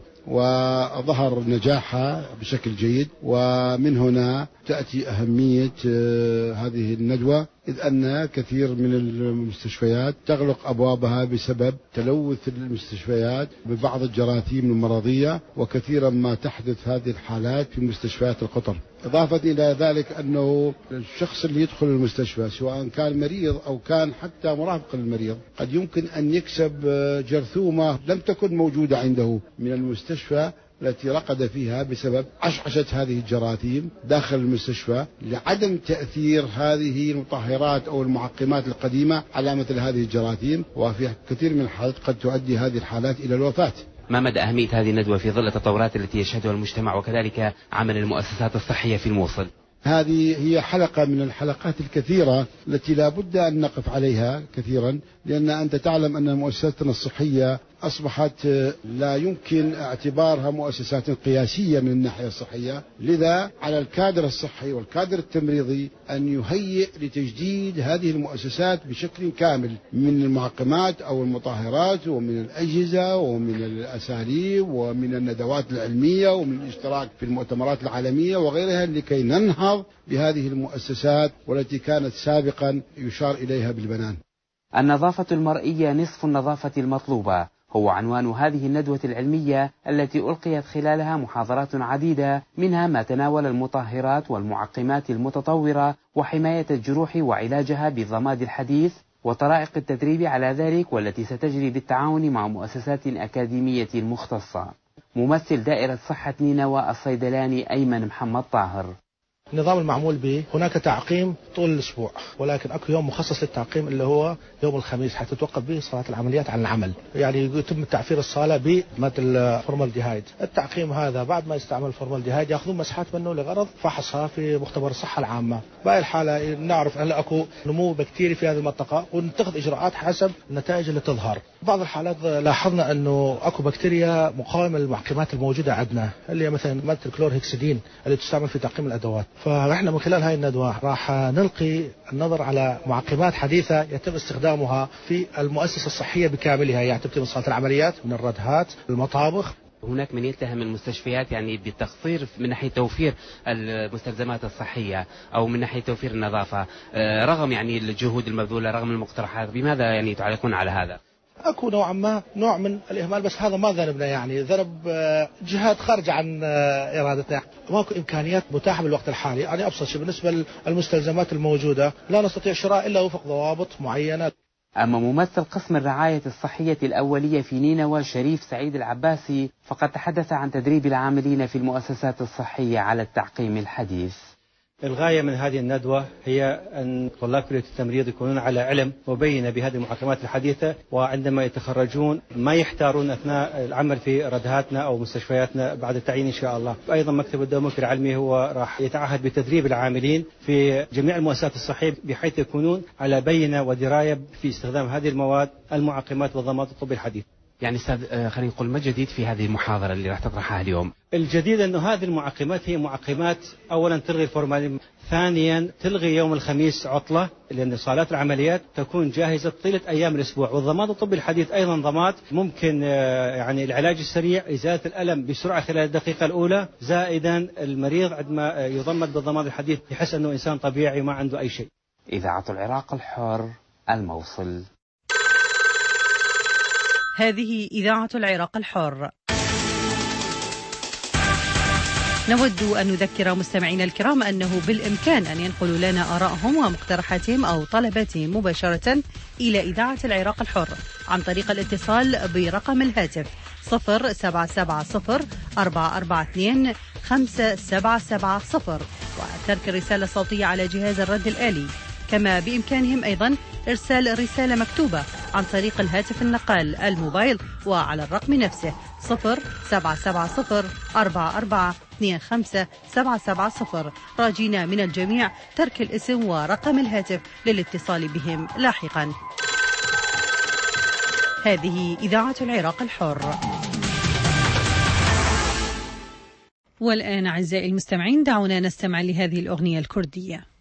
وظهر نجاحها بشكل جيد. ومن هنا تأتي أهمية هذه الندوة، إذ أن كثير من المستشفيات تغلق أبوابها بسبب تلوث المستشفيات ببعض الجراثيم المرضية، وكثيرا ما تحدث هذه الحالات في مستشفيات القطر. إضافة إلى ذلك أنه الشخص اللي يدخل المستشفى سواء كان مريض أو كان حتى مرافق للمريض قد يمكن أن يكسب جرثومة لم تكن موجودة عنده من المستشفى التي رقد فيها بسبب عشعشة هذه الجراثيم داخل المستشفى لعدم تأثير هذه المطهرات أو المعقمات القديمة على مثل هذه الجراثيم، وفي كثير من الحالات قد تؤدي هذه الحالات إلى الوفاة. ما مدى أهمية هذه الندوة في ظل التطورات التي يشهدها المجتمع وكذلك عمل المؤسسات الصحية في الموصل؟ هذه هي حلقة من الحلقات الكثيرة التي لا بد أن نقف عليها كثيرا، لأن أنت تعلم أن مؤسساتنا الصحية أصبحت لا يمكن اعتبارها مؤسسات قياسية من الناحية الصحية، لذا على الكادر الصحي والكادر التمريضي أن يهيئ لتجديد هذه المؤسسات بشكل كامل من المعقمات أو المطهرات ومن الأجهزة ومن الأساليب ومن الندوات العلمية ومن الاشتراك في المؤتمرات العالمية وغيرها، لكي ننهض بهذه المؤسسات والتي كانت سابقا يشار إليها بالبنان. النظافة المرئية نصف النظافة المطلوبة هو عنوان هذه الندوة العلمية التي ألقيت خلالها محاضرات عديدة، منها ما تناول المطهرات والمعقمات المتطورة وحماية الجروح وعلاجها بالضماد الحديث وطرائق التدريب على ذلك، والتي ستجري بالتعاون مع مؤسسات أكاديمية مختصة. ممثل دائرة صحة نينوى الصيدلاني أيمن محمد طاهر: النظام المعمول به هناك تعقيم طول الأسبوع، ولكن أكو يوم مخصص للتعقيم اللي هو يوم الخميس حتى توقف به صلاة العمليات عن العمل، يعني يتم تعفير الصالة بمادة الفورمالديهايد. التعقيم هذا بعد ما يستعمل الفورمالديهايد يأخذون مسحات منه لغرض فحصها في مختبر الصحة العامة. بهاي الحالة نعرف أن أكو نمو بكتيري في هذه المنطقة ونتخذ إجراءات حسب النتائج اللي تظهر. بعض الحالات لاحظنا أنه أكو بكتيريا مقاومة للمعقمات الموجودة عندنا، اللي هي مثلا مادة الكلورهكسيدين اللي تستعمل في تعقيم الأدوات. فإحنا من خلال هاي الندوة راح نلقي النظر على معقمات حديثة يتم استخدامها في المؤسسة الصحية بكاملها، يعني تبتدي من صالة العمليات، من الردهات، المطابخ. هناك من يتهم المستشفيات يعني بالتقصير من ناحية توفير المستلزمات الصحية أو من ناحية توفير النظافة، رغم يعني الجهود المبذولة، رغم المقترحات. بماذا يعني تعلقون على هذا؟ أكو نوعا ما نوع من الإهمال، بس هذا ما ذنبنا، يعني ذنب جهات خارجة عن إرادتنا. ماكو إمكانيات متاحة بالوقت الحالي. يعني أبسط شيء بالنسبة للمستلزمات الموجودة لا نستطيع شراء إلا وفق ضوابط معينة. أما ممثل قسم الرعاية الصحية الأولية في نينوى شريف سعيد العباسي فقد تحدث عن تدريب العاملين في المؤسسات الصحية على التعقيم الحديث. الغاية من هذه الندوة هي أن طلاب كلية التمريض يكونون على علم وبينة بهذه المحاكمات الحديثة، وعندما يتخرجون ما يحتارون أثناء العمل في ردهاتنا أو مستشفياتنا بعد التعيين إن شاء الله. أيضا مكتب الدومك العلمي هو راح يتعهد بتدريب العاملين في جميع المؤسسات الصحية بحيث يكونون على بينة ودراية في استخدام هذه المواد المعقمات والضماد الطبي الحديث. يعني أستاذ خلينا نقول ما جديد في هذه المحاضرة اللي راح تطرحها اليوم؟ الجديد أنه هذه المعقمات هي معقمات أولا تلغي الفورمالين، ثانيا تلغي يوم الخميس عطلة لأن صالات العمليات تكون جاهزة طيلة أيام الأسبوع، والضماد الطبي الحديث أيضا ضماد ممكن يعني العلاج السريع، إزالة الألم بسرعة خلال الدقيقة الأولى، زائدا المريض عندما يضمد بالضماد الحديث يحس أنه إنسان طبيعي وما عنده أي شيء. إذاعة العراق الحر، الموصل. هذه إذاعة العراق الحر. نود أن نذكر مستمعينا الكرام أنه بالإمكان أن ينقلوا لنا آرائهم ومقترحاتهم أو طلباتهم مباشرة إلى إذاعة العراق الحر عن طريق الاتصال برقم الهاتف صفر سبعة سبعة صفر أربعة أربعة اثنين خمسة سبعة سبعة صفر وترك الرسالة الصوتية على جهاز الرد الآلي. كما بإمكانهم أيضا إرسال رسالة مكتوبة عن طريق الهاتف النقال الموبايل وعلى الرقم نفسه صفر سبعة سبعة صفر أربعة أربعة اثنين خمسة سبعة سبعة صفر، راجينا من الجميع ترك الاسم ورقم الهاتف للاتصال بهم لاحقا. هذه إذاعة العراق الحر. والآن أعزائي المستمعين دعونا نستمع لهذه الأغنية الكردية.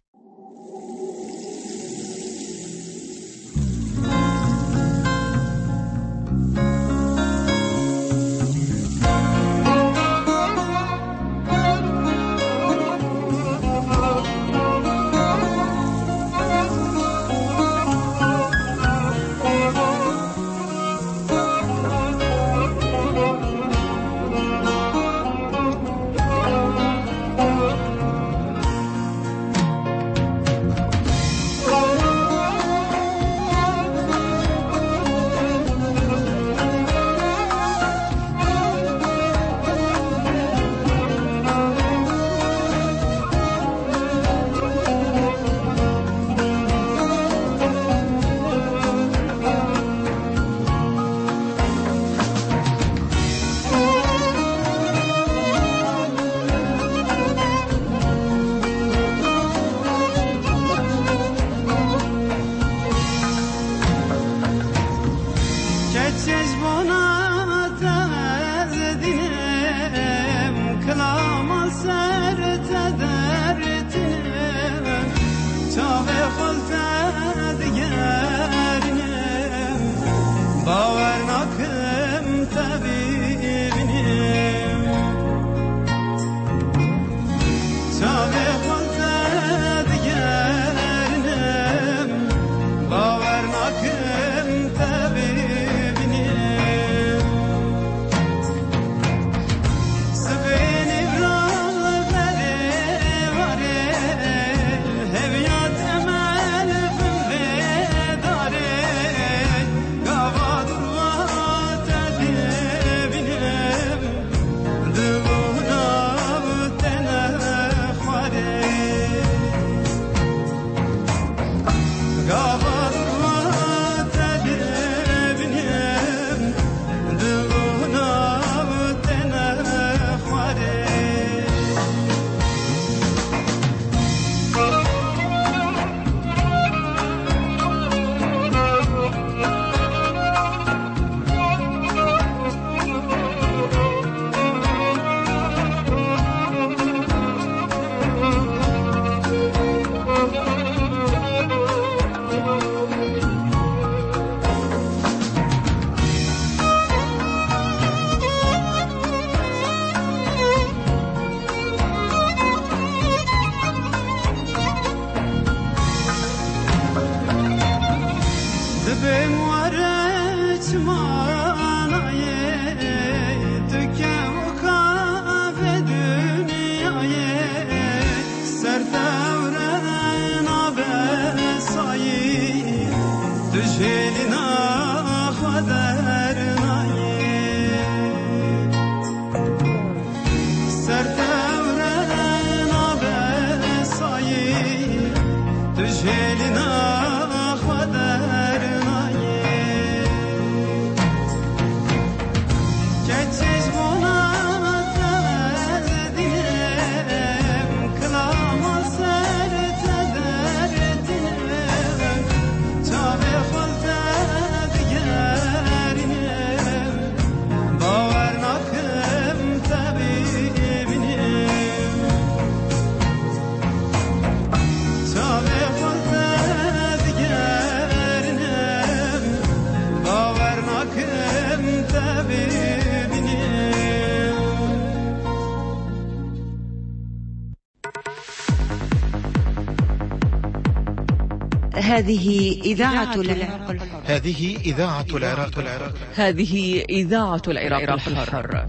هذه إذاعة العراق الحر. هذه إذاعة العراق الحر. هذه إذاعة العراق الحر.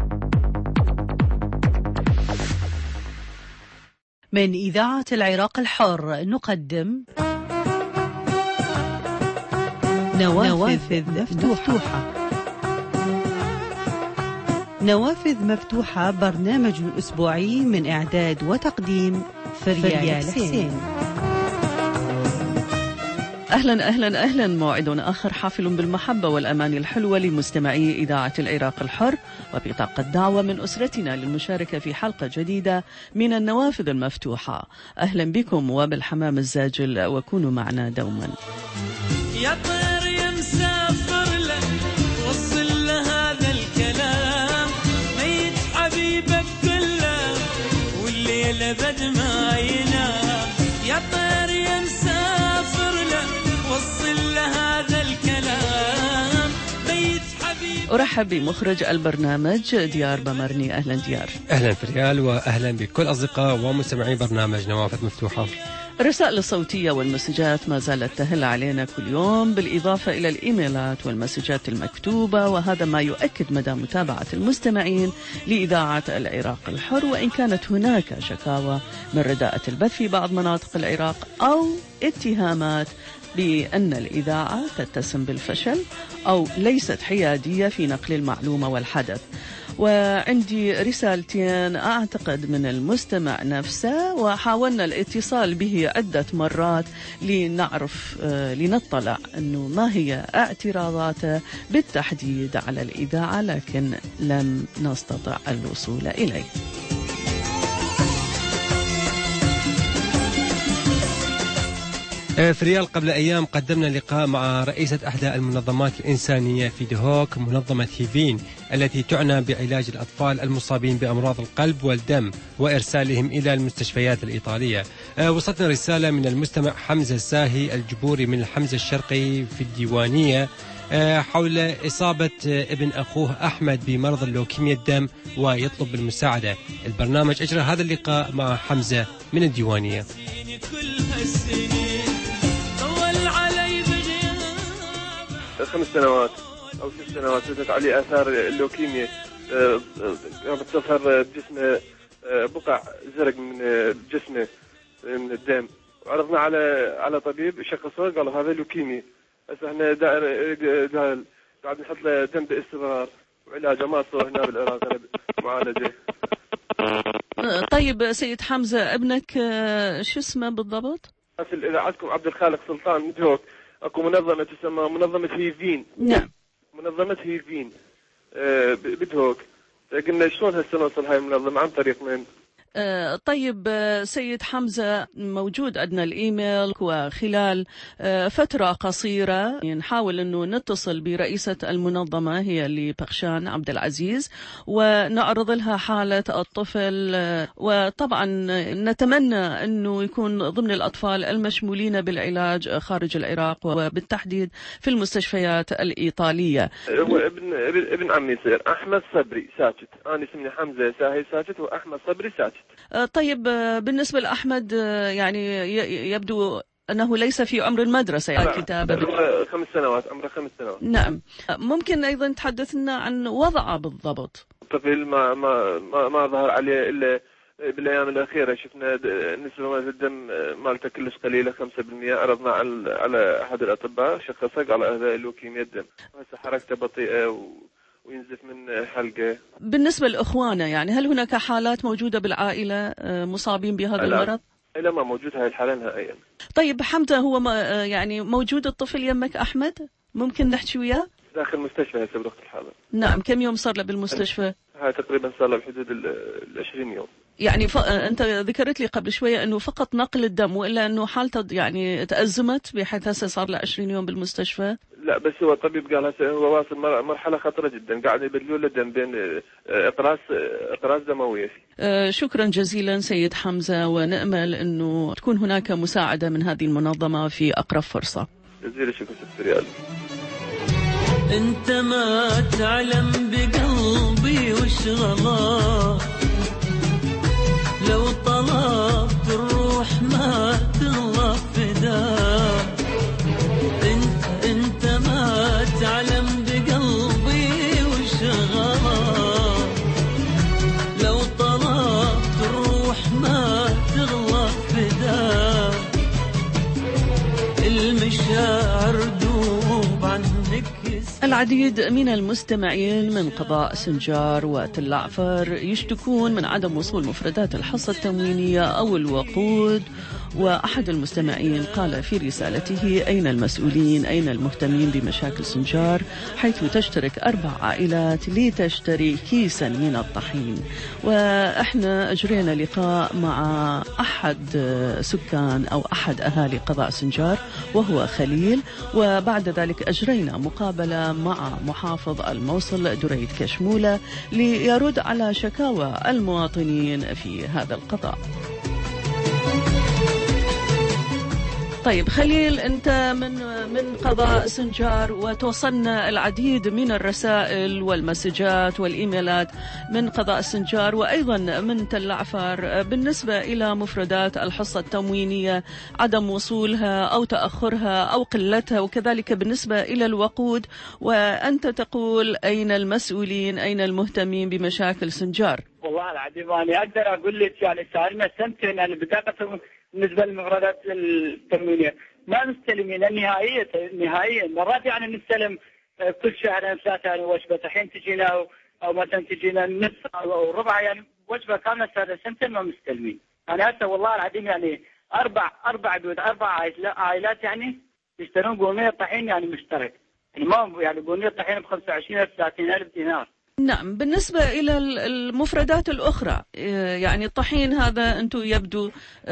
من إذاعة العراق الحر نقدم نوافذ مفتوحة. نوافذ مفتوحة برنامج أسبوعي من إعداد وتقديم فريال حسين. أهلا أهلا أهلا، موعد آخر حافل بالمحبة والأمان الحلوة لمستمعي إذاعة العراق الحر، وبطاقة دعوة من أسرتنا للمشاركة في حلقة جديدة من النوافذ المفتوحة. أهلا بكم وبالحمام الزاجل، وكونوا معنا دوما. يا طير يا مسافر له وصل له هذا الكلام، ميت حبيبك كله والليلة بد ما ينام. يا طير يا مسافر له وصل له هذا الكلام، ميت حبيبك. أرحب بمخرج البرنامج ديار بمرني. أهلا ديار. أهلا فريال، وأهلا بكل أصدقاء ومستمعي برنامج نوافذ مفتوحة. الرسائل الصوتية والمسجات ما زالت تهل علينا كل يوم، بالإضافة إلى الإيميلات والمسجات المكتوبة، وهذا ما يؤكد مدى متابعة المستمعين لإذاعة العراق الحر، وإن كانت هناك شكاوى من رداءة البث في بعض مناطق العراق أو اتهامات بأن الإذاعة تتسم بالفشل أو ليست حيادية في نقل المعلومة والحدث. وعندي رسالتين أعتقد من المستمع نفسه، وحاولنا الاتصال به عدة مرات لنعرف آه لنطلع أنه ما هي اعتراضاته بالتحديد على الإذاعة، لكن لم نستطع الوصول إليه. فريال، قبل أيام قدمنا لقاء مع رئيسة أحدى المنظمات الإنسانية في دهوك، منظمة هيفين التي تعنى بعلاج الأطفال المصابين بأمراض القلب والدم وإرسالهم إلى المستشفيات الإيطالية. وصلتنا رسالة من المستمع حمزة الساهي الجبوري من الحمزة الشرقي في الديوانية حول إصابة ابن أخوه أحمد بمرض اللوكيميا الدم ويطلب المساعدة. البرنامج أجرى هذا اللقاء مع حمزة من الديوانية. خمس سنوات أو ست سنوات بدت عليه آثار اللوكيميا، كانت تظهر بجسمه بقع زرق من جسمه من الدم، وعرضنا على على طبيب شخصه قال هذا لوكيميا. هسه احنا قاعد قاعد نحط له دم باستمرار وعلاجه ما صار هنا بالعراق معالجه. طيب سيد حمزة، ابنك شو اسمه بالضبط؟ إذا عندكم عبد الخالق سلطان مدهوك، اكو منظمة تسمى منظمة هيفين. نعم. منظمة هيفين أه بدهوك. قلنا شلون هسه نوصل هاي المنظمة، عن طريق من؟ آه طيب آه سيد حمزة، موجود عندنا الإيميل، وخلال آه فترة قصيرة نحاول أنه نتصل برئيسة المنظمة هي اللي بخشان عبد العزيز ونعرض لها حالة الطفل، آه وطبعا نتمنى أنه يكون ضمن الأطفال المشمولين بالعلاج خارج العراق وبالتحديد في المستشفيات الإيطالية. هو ابن ابن عمي يصير أحمد صبري ساكت، أنا اسمي حمزة ساهي ساكت وأحمد صبري ساكت. طيب بالنسبة لأحمد يعني يبدو أنه ليس في عمر المدرسة يعني الكتابة. خمس سنوات، عمره خمس سنوات. نعم. ممكن أيضا تحدثنا عن وضعه بالضبط؟ الطفل ما ما ما, ما ظهر عليه إلا بالأيام الأخيرة. شفنا نسبة الدم مالته كلش قليلة، خمسة بالمئة. عرضنا على على أحد الأطباء، شخصه قال هذا لوكيميا الدم، وهسه حركته بطيئة و وينزف من حلقه. بالنسبة لإخوانه يعني هل هناك حالات موجودة بالعائلة مصابين بهذا لا. المرض؟ لا ما موجود هاي الحالة نهائيا. طيب حمزة، هو ما يعني موجود الطفل يمك أحمد؟ ممكن نحكي وياه؟ داخل المستشفى هسه بوقت الحاضر. نعم. كم يوم صار له بالمستشفى؟ هاي تقريبا صار له بحدود ال عشرين يوم. يعني ف... أنت ذكرت لي قبل شوية أنه فقط نقل الدم، وإلا أنه حالته يعني تأزمت بحيث هسه صار له عشرين يوم بالمستشفى؟ لا بس هو الطبيب قال هسه هو واصل مرحلة خطرة جدا، قاعد يبدلوا له دم بين إقراص إقراص دموية. آه شكرا جزيلا سيد حمزة، ونأمل أنه تكون هناك مساعدة من هذه المنظمة في أقرب فرصة. جزيلا الشكر ست ريال. أنت ما تعلم بقلبي وش غلا، لو طلبت الروح ما تغلى فداك. انت انت ما تعلم بقلبي وش غلا، لو طلبت الروح ما تغلى فداك. المشاعر دوب عنك. العديد من المستمعين من قضاء سنجار وتل عفر يشتكون من عدم وصول مفردات الحصة التموينية أو الوقود، وأحد المستمعين قال في رسالته: أين المسؤولين؟ أين المهتمين بمشاكل سنجار، حيث تشترك أربع عائلات لتشتري كيسا من الطحين. وإحنا أجرينا لقاء مع أحد سكان أو أحد أهالي قضاء سنجار وهو خليل، وبعد ذلك أجرينا مقابلة مع محافظ الموصل دريد كشمولة ليرد على شكاوى المواطنين في هذا القضاء. طيب خليل، أنت من من قضاء سنجار وتوصلنا العديد من الرسائل والمسجات والإيميلات من قضاء سنجار وأيضا من تل عفر بالنسبة إلى مفردات الحصة التموينية، عدم وصولها أو تأخرها أو قلتها، وكذلك بالنسبة إلى الوقود. وأنت تقول أين المسؤولين؟ أين المهتمين بمشاكل سنجار؟ والله العظيم أنا أقدر أقول لك يعني صار لنا سنتين يعني بطاقة بالنسبة للمفردات التموينية ما نستلمين نهائيا نهائيا. مرات يعني نستلم كل شهرين ثلاثة يعني وجبة، الحين تجينا أو, أو مثلا تجينا نصف أو ربع يعني وجبة كاملة. صار سنتين ما مستلمين. أنا هسه والله العظيم يعني أربع أربع بيوت أربع عائلات يعني يشترون قومية طحين يعني مشترك، يعني ما يعني قومية طحين ب خمسة وعشرين ألف ثلاثين ألف دينار. نعم. بالنسبة إلى المفردات الأخرى يعني الطحين هذا أنتم يبدو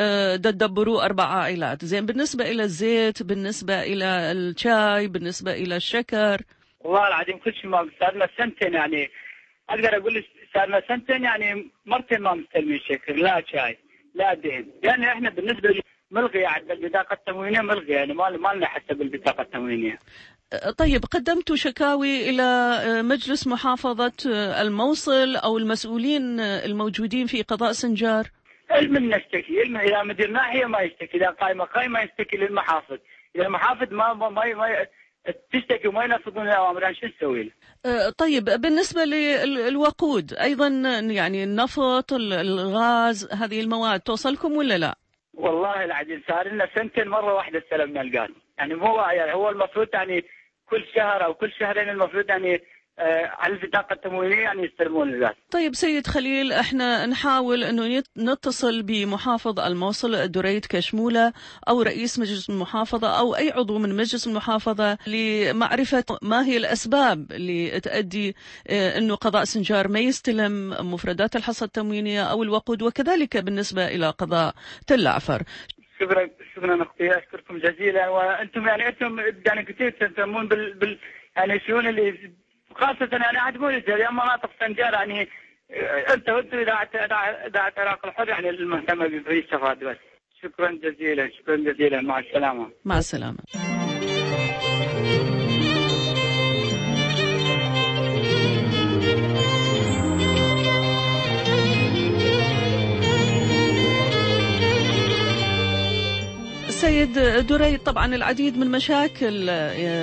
تدبروا أربع عائلات، زين بالنسبة إلى الزيت، بالنسبة إلى الشاي، بالنسبة إلى الشكر؟ والله العظيم كل شيء ما صار لنا سنتين يعني أقدر أقول لك صار لنا سنتين يعني مرتين ما مستلمين شكر لا شاي لا دين. يعني إحنا بالنسبة لي ملغي يعني البطاقة التموينية ملغي، يعني ما ما لنا حتى بالبطاقة التموينية. طيب قدمتوا شكاوي إلى مجلس محافظة الموصل أو المسؤولين الموجودين في قضاء سنجار؟ من نشتكي إذا مدير ناحية ما يشتكي، إذا قائمة قائمة يشتكي للمحافظ، إذا المحافظ ما ما ما, ما تشتكي وما ينفذون الأوامر شو نسوي له؟ طيب بالنسبة للوقود أيضا يعني النفط الغاز هذه المواد توصلكم ولا لا؟ والله العظيم صار لنا سنتين مرة واحدة استلمنا القانون، يعني مو يعني هو المفروض يعني كل شهر أو كل شهرين المفروض يعني آه على البطاقة التموينية يعني يستلمون الغاز. طيب سيد خليل، احنا نحاول انه نتصل بمحافظ الموصل دريد كشمولة او رئيس مجلس المحافظة او اي عضو من مجلس المحافظة لمعرفة ما هي الاسباب اللي تؤدي اه انه قضاء سنجار ما يستلم مفردات الحصة التموينية او الوقود، وكذلك بالنسبة الى قضاء تل عفر. شكرا شكرا اختي، اشكركم جزيلا. وانتم يعني انتم يعني كثير تهتمون بال, بال يعني الشؤون اللي خاصة يعني عاد مو الجزائر مناطق سنجار، يعني انت وانتم اذاعة اذاعة العراق الحر يعني المهتمة بالشفاء بس. شكرا جزيلا شكرا جزيلا، مع السلامة. مع السلامة. سيد أستاذ دريد، طبعا العديد من مشاكل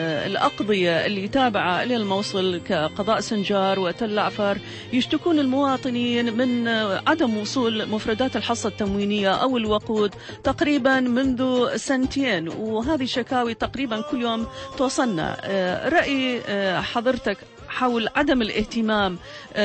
الأقضية اللي تابعة إلى الموصل كقضاء سنجار وتل عفر يشتكون المواطنين من عدم وصول مفردات الحصة التموينية أو الوقود تقريبا منذ سنتين، وهذه شكاوي تقريبا كل يوم توصلنا. رأي حضرتك حول عدم الاهتمام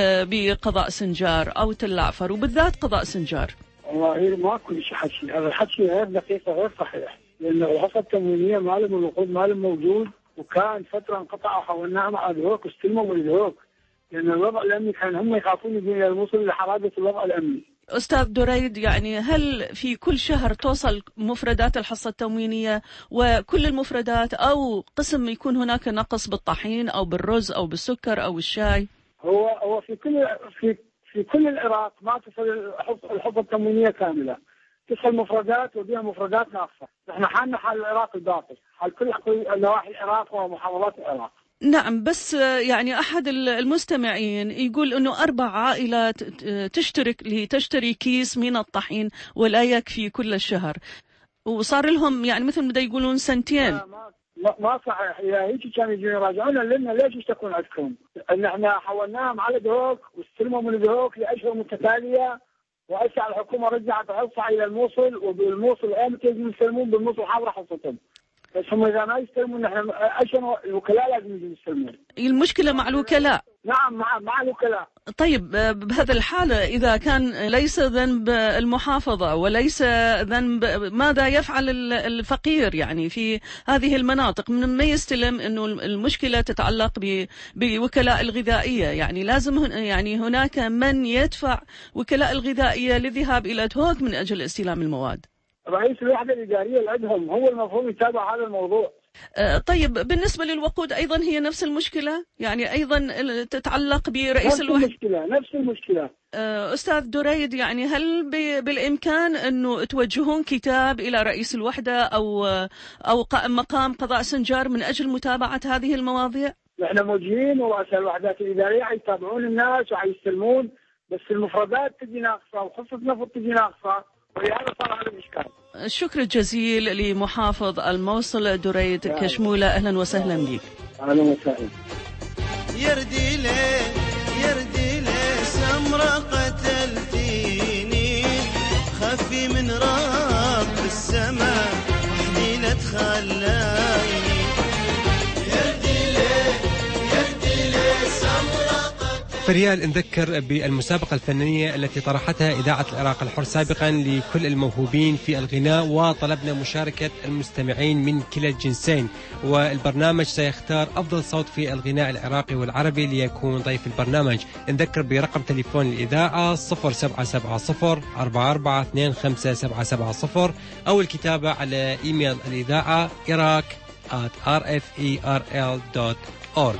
بقضاء سنجار أو تل عفر وبالذات قضاء سنجار؟ والله ما كل شيء حكي، هذا الحكي غير دقيق غير صحيح، لأن الحصة التموينية مالهم الوقود مالهم موجود، وكان فترة انقطع وحولناها مع الهوك واستلموا من الهوك، لأن الوضع الأمني كان هم يخافون يجون الموصل لحرادة الوضع الأمني. أستاذ دريد، يعني هل في كل شهر توصل مفردات الحصة التموينية وكل المفردات، أو قسم يكون هناك نقص بالطحين أو بالرز أو بالسكر أو الشاي؟ هو هو في كل في في كل العراق ما تصل الحصة التموينية كاملة، تصل مفردات وبها مفردات ناقصة. نحن حالنا حال العراق الباقي، حال كل نواحي العراق ومحافظات العراق. نعم، بس يعني أحد المستمعين يقول أنه أربع عائلات تشترك لتشتري كيس من الطحين ولا يكفي كل الشهر، وصار لهم يعني مثل ما يقولون سنتين. ما ما صحيح، إذا هيك كانوا يجون يراجعونا لنا ليش يشتكون عندكم؟ إن إحنا حولناهم على دهوك واستلموا من دهوك لأشهر متتالية، وأسع الحكومة رجعت حصة إلى الموصل، وبالموصل الآن يجوا يستلمون بالموصل حاضرة حصتهم، بس هم إذا ما يستلمون نحن أشهر الوكلاء لازم يجوا يستلمون. المشكلة مع الوكلاء؟ نعم مع مع الوكلاء. طيب بهذا الحالة إذا كان ليس ذنب المحافظة وليس ذنب، ماذا يفعل الفقير يعني في هذه المناطق؟ من ما يستلم أنه المشكلة تتعلق بوكلاء الغذائية، يعني لازم يعني هناك من يدفع وكلاء الغذائية للذهاب إلى دهوك من أجل استلام المواد. رئيس الوحدة الإدارية اللي عندهم هو المفروض يتابع هذا الموضوع. طيب بالنسبة للوقود أيضا هي نفس المشكلة، يعني أيضا تتعلق برئيس الوحدة؟ نفس المشكلة نفس المشكلة. أستاذ دريد، يعني هل بالإمكان أنه توجهون كتاب إلى رئيس الوحدة أو أو مقام قضاء سنجار من أجل متابعة هذه المواضيع؟ نحن موجهين ورؤساء الوحدات الإدارية يتابعون الناس ويستلمون، بس المفردات تجي ناقصة وخصة نفط تجي ناقصة، ولهذا صار هذا الإشكال. الشكر الجزيل لمحافظ الموصل دريد كشمولة، أهلا وسهلا بك. أهلا وسهلا. يردي لي يردي لي سمرة قتلتيني، خفي من رب السماء وحدي لا تخلاني. يردي لي يردي لي سمرة. فريال نذكر بالمسابقة الفنية التي طرحتها إذاعة العراق الحر سابقا لكل الموهوبين في الغناء، وطلبنا مشاركة المستمعين من كلا الجنسين، والبرنامج سيختار أفضل صوت في الغناء العراقي والعربي ليكون ضيف البرنامج. نذكر برقم تليفون الإذاعة صفر سبعة سبعة صفر أربعة أربعة اثنين خمسة سبعة سبعة صفر، أو الكتابة على إيميل الإذاعة إراك آت آر إف إي آر إل دوت أورج.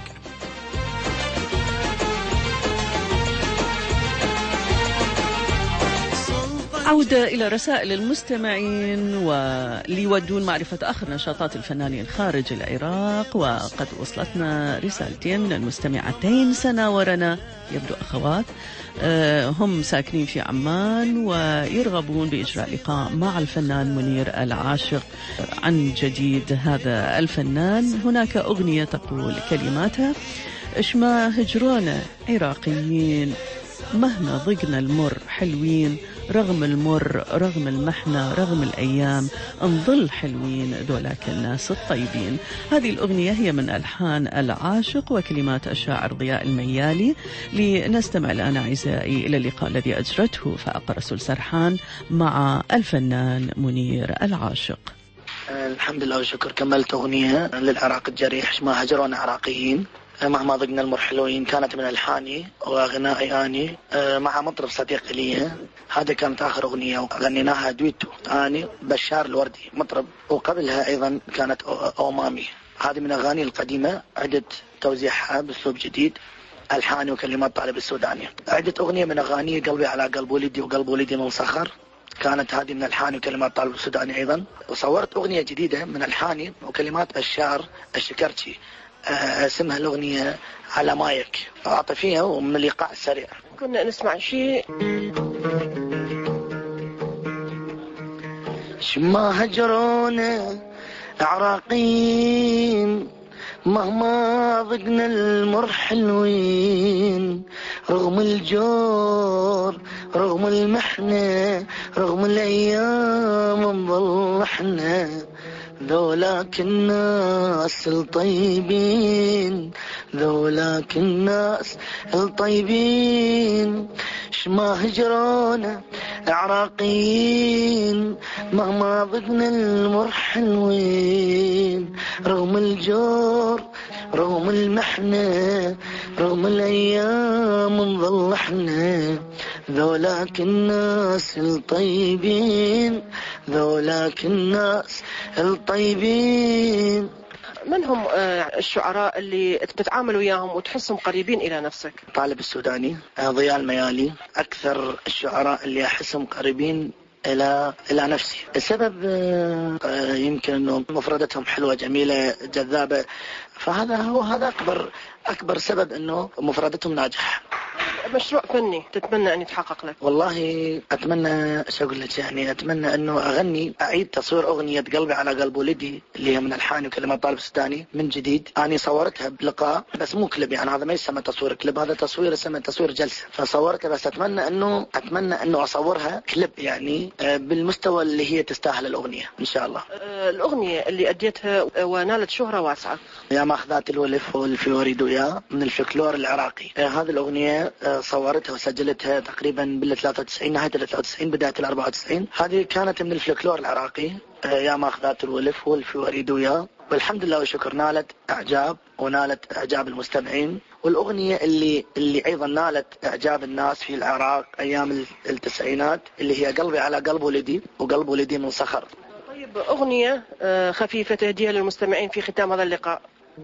عودة إلى رسائل المستمعين وليودون معرفة آخر نشاطات الفنانين خارج العراق، وقد وصلتنا رسالتين من المستمعتين سناورنا، يبدو أخوات، هم ساكنين في عمان ويرغبون بإجراء لقاء مع الفنان منير العاشق عن جديد. هذا الفنان هناك أغنية تقول كلماتها: اشما هجرونا عراقيين، مهما ضقنا المر حلوين، رغم المر رغم المحنة رغم الأيام، نظل حلوين ذولاك الناس الطيبين. هذه الأغنية هي من ألحان العاشق وكلمات الشاعر ضياء الميالي. لنستمع الآن أعزائي إلى اللقاء الذي أجرته فاقة رسول سرحان مع الفنان منير العاشق. الحمد لله والشكر، كملت أغنية للعراق الجريح اسمها هجرون عراقيين، مهما ضقنا المر حلوين، كانت من ألحاني وغنائي أني مع مطرب صديق لي. هذا كانت آخر أغنية غنيناها دويتو أني بشار الوردي مطرب، وقبلها أيضا كانت أومامي. هذه من أغاني القديمة، عدة توزيعها بأسلوب جديد، ألحاني وكلمات طالب السوداني. عدة أغنية من أغاني قلبي على قلب ولدي وقلب ولدي من صخر، كانت هذه من ألحاني وكلمات طالب السوداني أيضا. وصورت أغنية جديدة من ألحاني وكلمات الشاعر الشكرتي، اسمها الأغنية على مايك، عاطفية ومن الإيقاع السريع. كنا نسمع شيء شما هجرونا عراقين مهما ضقنا المر حلوين رغم الجور رغم المحنة رغم الأيام نظل احنا ذولاك الناس الطيبين ذولاك الناس الطيبين شما هجرونا عراقين مهما ضقنا المر حلوين رغم الجور رغم المحنة رغم الأيام نظل احنا ذولاك الناس الطيبين ذولاك الناس الطيبين. من هم الشعراء اللي تتعامل وياهم وتحسهم قريبين إلى نفسك؟ طالب السوداني، ضياء الميالي، أكثر الشعراء اللي أحسهم قريبين إلى إلى نفسي. السبب يمكن إنه مفردتهم حلوة جميلة جذابة، فهذا هو هذا أكبر أكبر سبب إنه مفردتهم ناجح. مشروع فني تتمنى أن يتحقق لك؟ والله أتمنى شو أقول لك يعني أتمنى إنه أغني أعيد تصوير أغنية قلبي على قلب ولدي اللي هي من ألحان وكلمات طالب السوداني من جديد. أنا صورتها بلقاء بس مو كليب، يعني هذا ما يسمى تصوير كليب، هذا تصوير اسمه تصوير جلسة، فصورتها بس أتمنى إنه أتمنى إنه أصورها كليب يعني بالمستوى اللي هي تستاهل الأغنية إن شاء الله. الأغنية اللي أديتها ونالت شهرة واسعة يا ماخذات الولف والفيوريدو يا من الفلكلور العراقي، هذه الأغنية صورتها وسجلتها تقريبا بال ثلاثة وتسعين نهاية ال ثلاثة وتسعين بداية ال أربعة وتسعين. هذه كانت من الفلكلور العراقي يا ماخذات الولف والفيوريدو يا، والحمد لله والشكر نالت إعجاب ونالت إعجاب المستمعين. والأغنية اللي اللي أيضا نالت إعجاب الناس في العراق أيام التسعينات اللي هي قلبي على قلب ولدي وقلب ولدي من صخر. طيب أغنية خفيفة تهديها للمستمعين في ختام هذا اللقاء.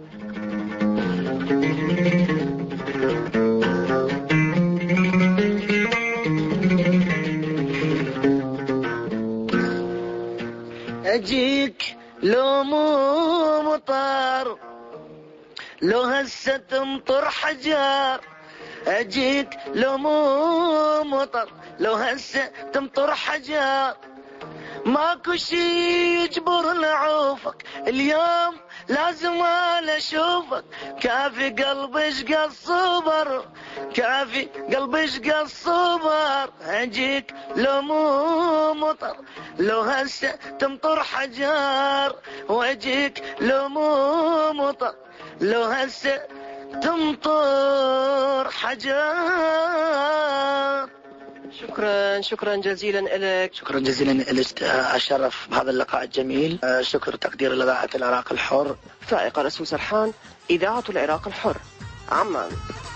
أجيك لو مو مطر لو هسه تمطر حجار، أجيك لو مو مطر لو هسه تمطر حجار، ماكو شي يجبر نعوفك اليوم لازم انا اشوفك، كافي قلبي شقى الصبر كافي قلبي شقى الصبر، اجيك لو مو مطر لو هسه تمطر حجار، واجيك لو مو مطر لو هسه تمطر حجار. شكرا شكرا جزيلا لك. شكرا جزيلا لك، أشرف بهذا اللقاء الجميل. شكر تقدير لإذاعة العراق الحر. فائقة رسول سرحان، إذاعة العراق الحر، عمان.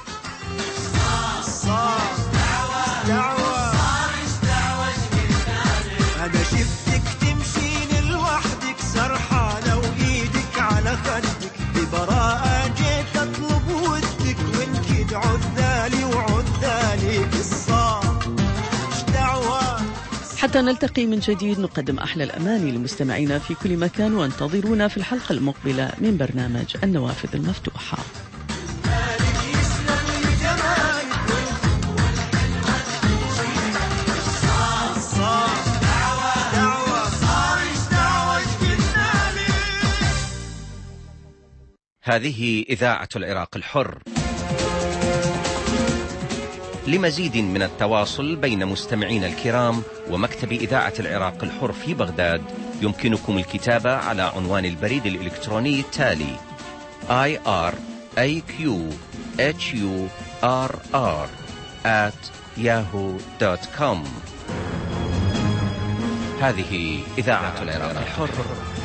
أنا شفتك تمشين لوحدك سرحانة وإيدك على خدك، ببراءة جيت أطلب ودك وإنك عذالي وعذالي قصة. حتى نلتقي من جديد نقدم أحلى الأماني لمستمعينا في كل مكان، وانتظرونا في الحلقة المقبلة من برنامج النوافذ المفتوحة. هذه إذاعة العراق الحر. لمزيد من التواصل بين مستمعين الكرام ومكتب إذاعة العراق الحر في بغداد يمكنكم الكتابة على عنوان البريد الإلكتروني التالي آي آر إيه كيو إتش يو آر آر آت ياهو دوت كوم. هذه إذاعة العراق الحر.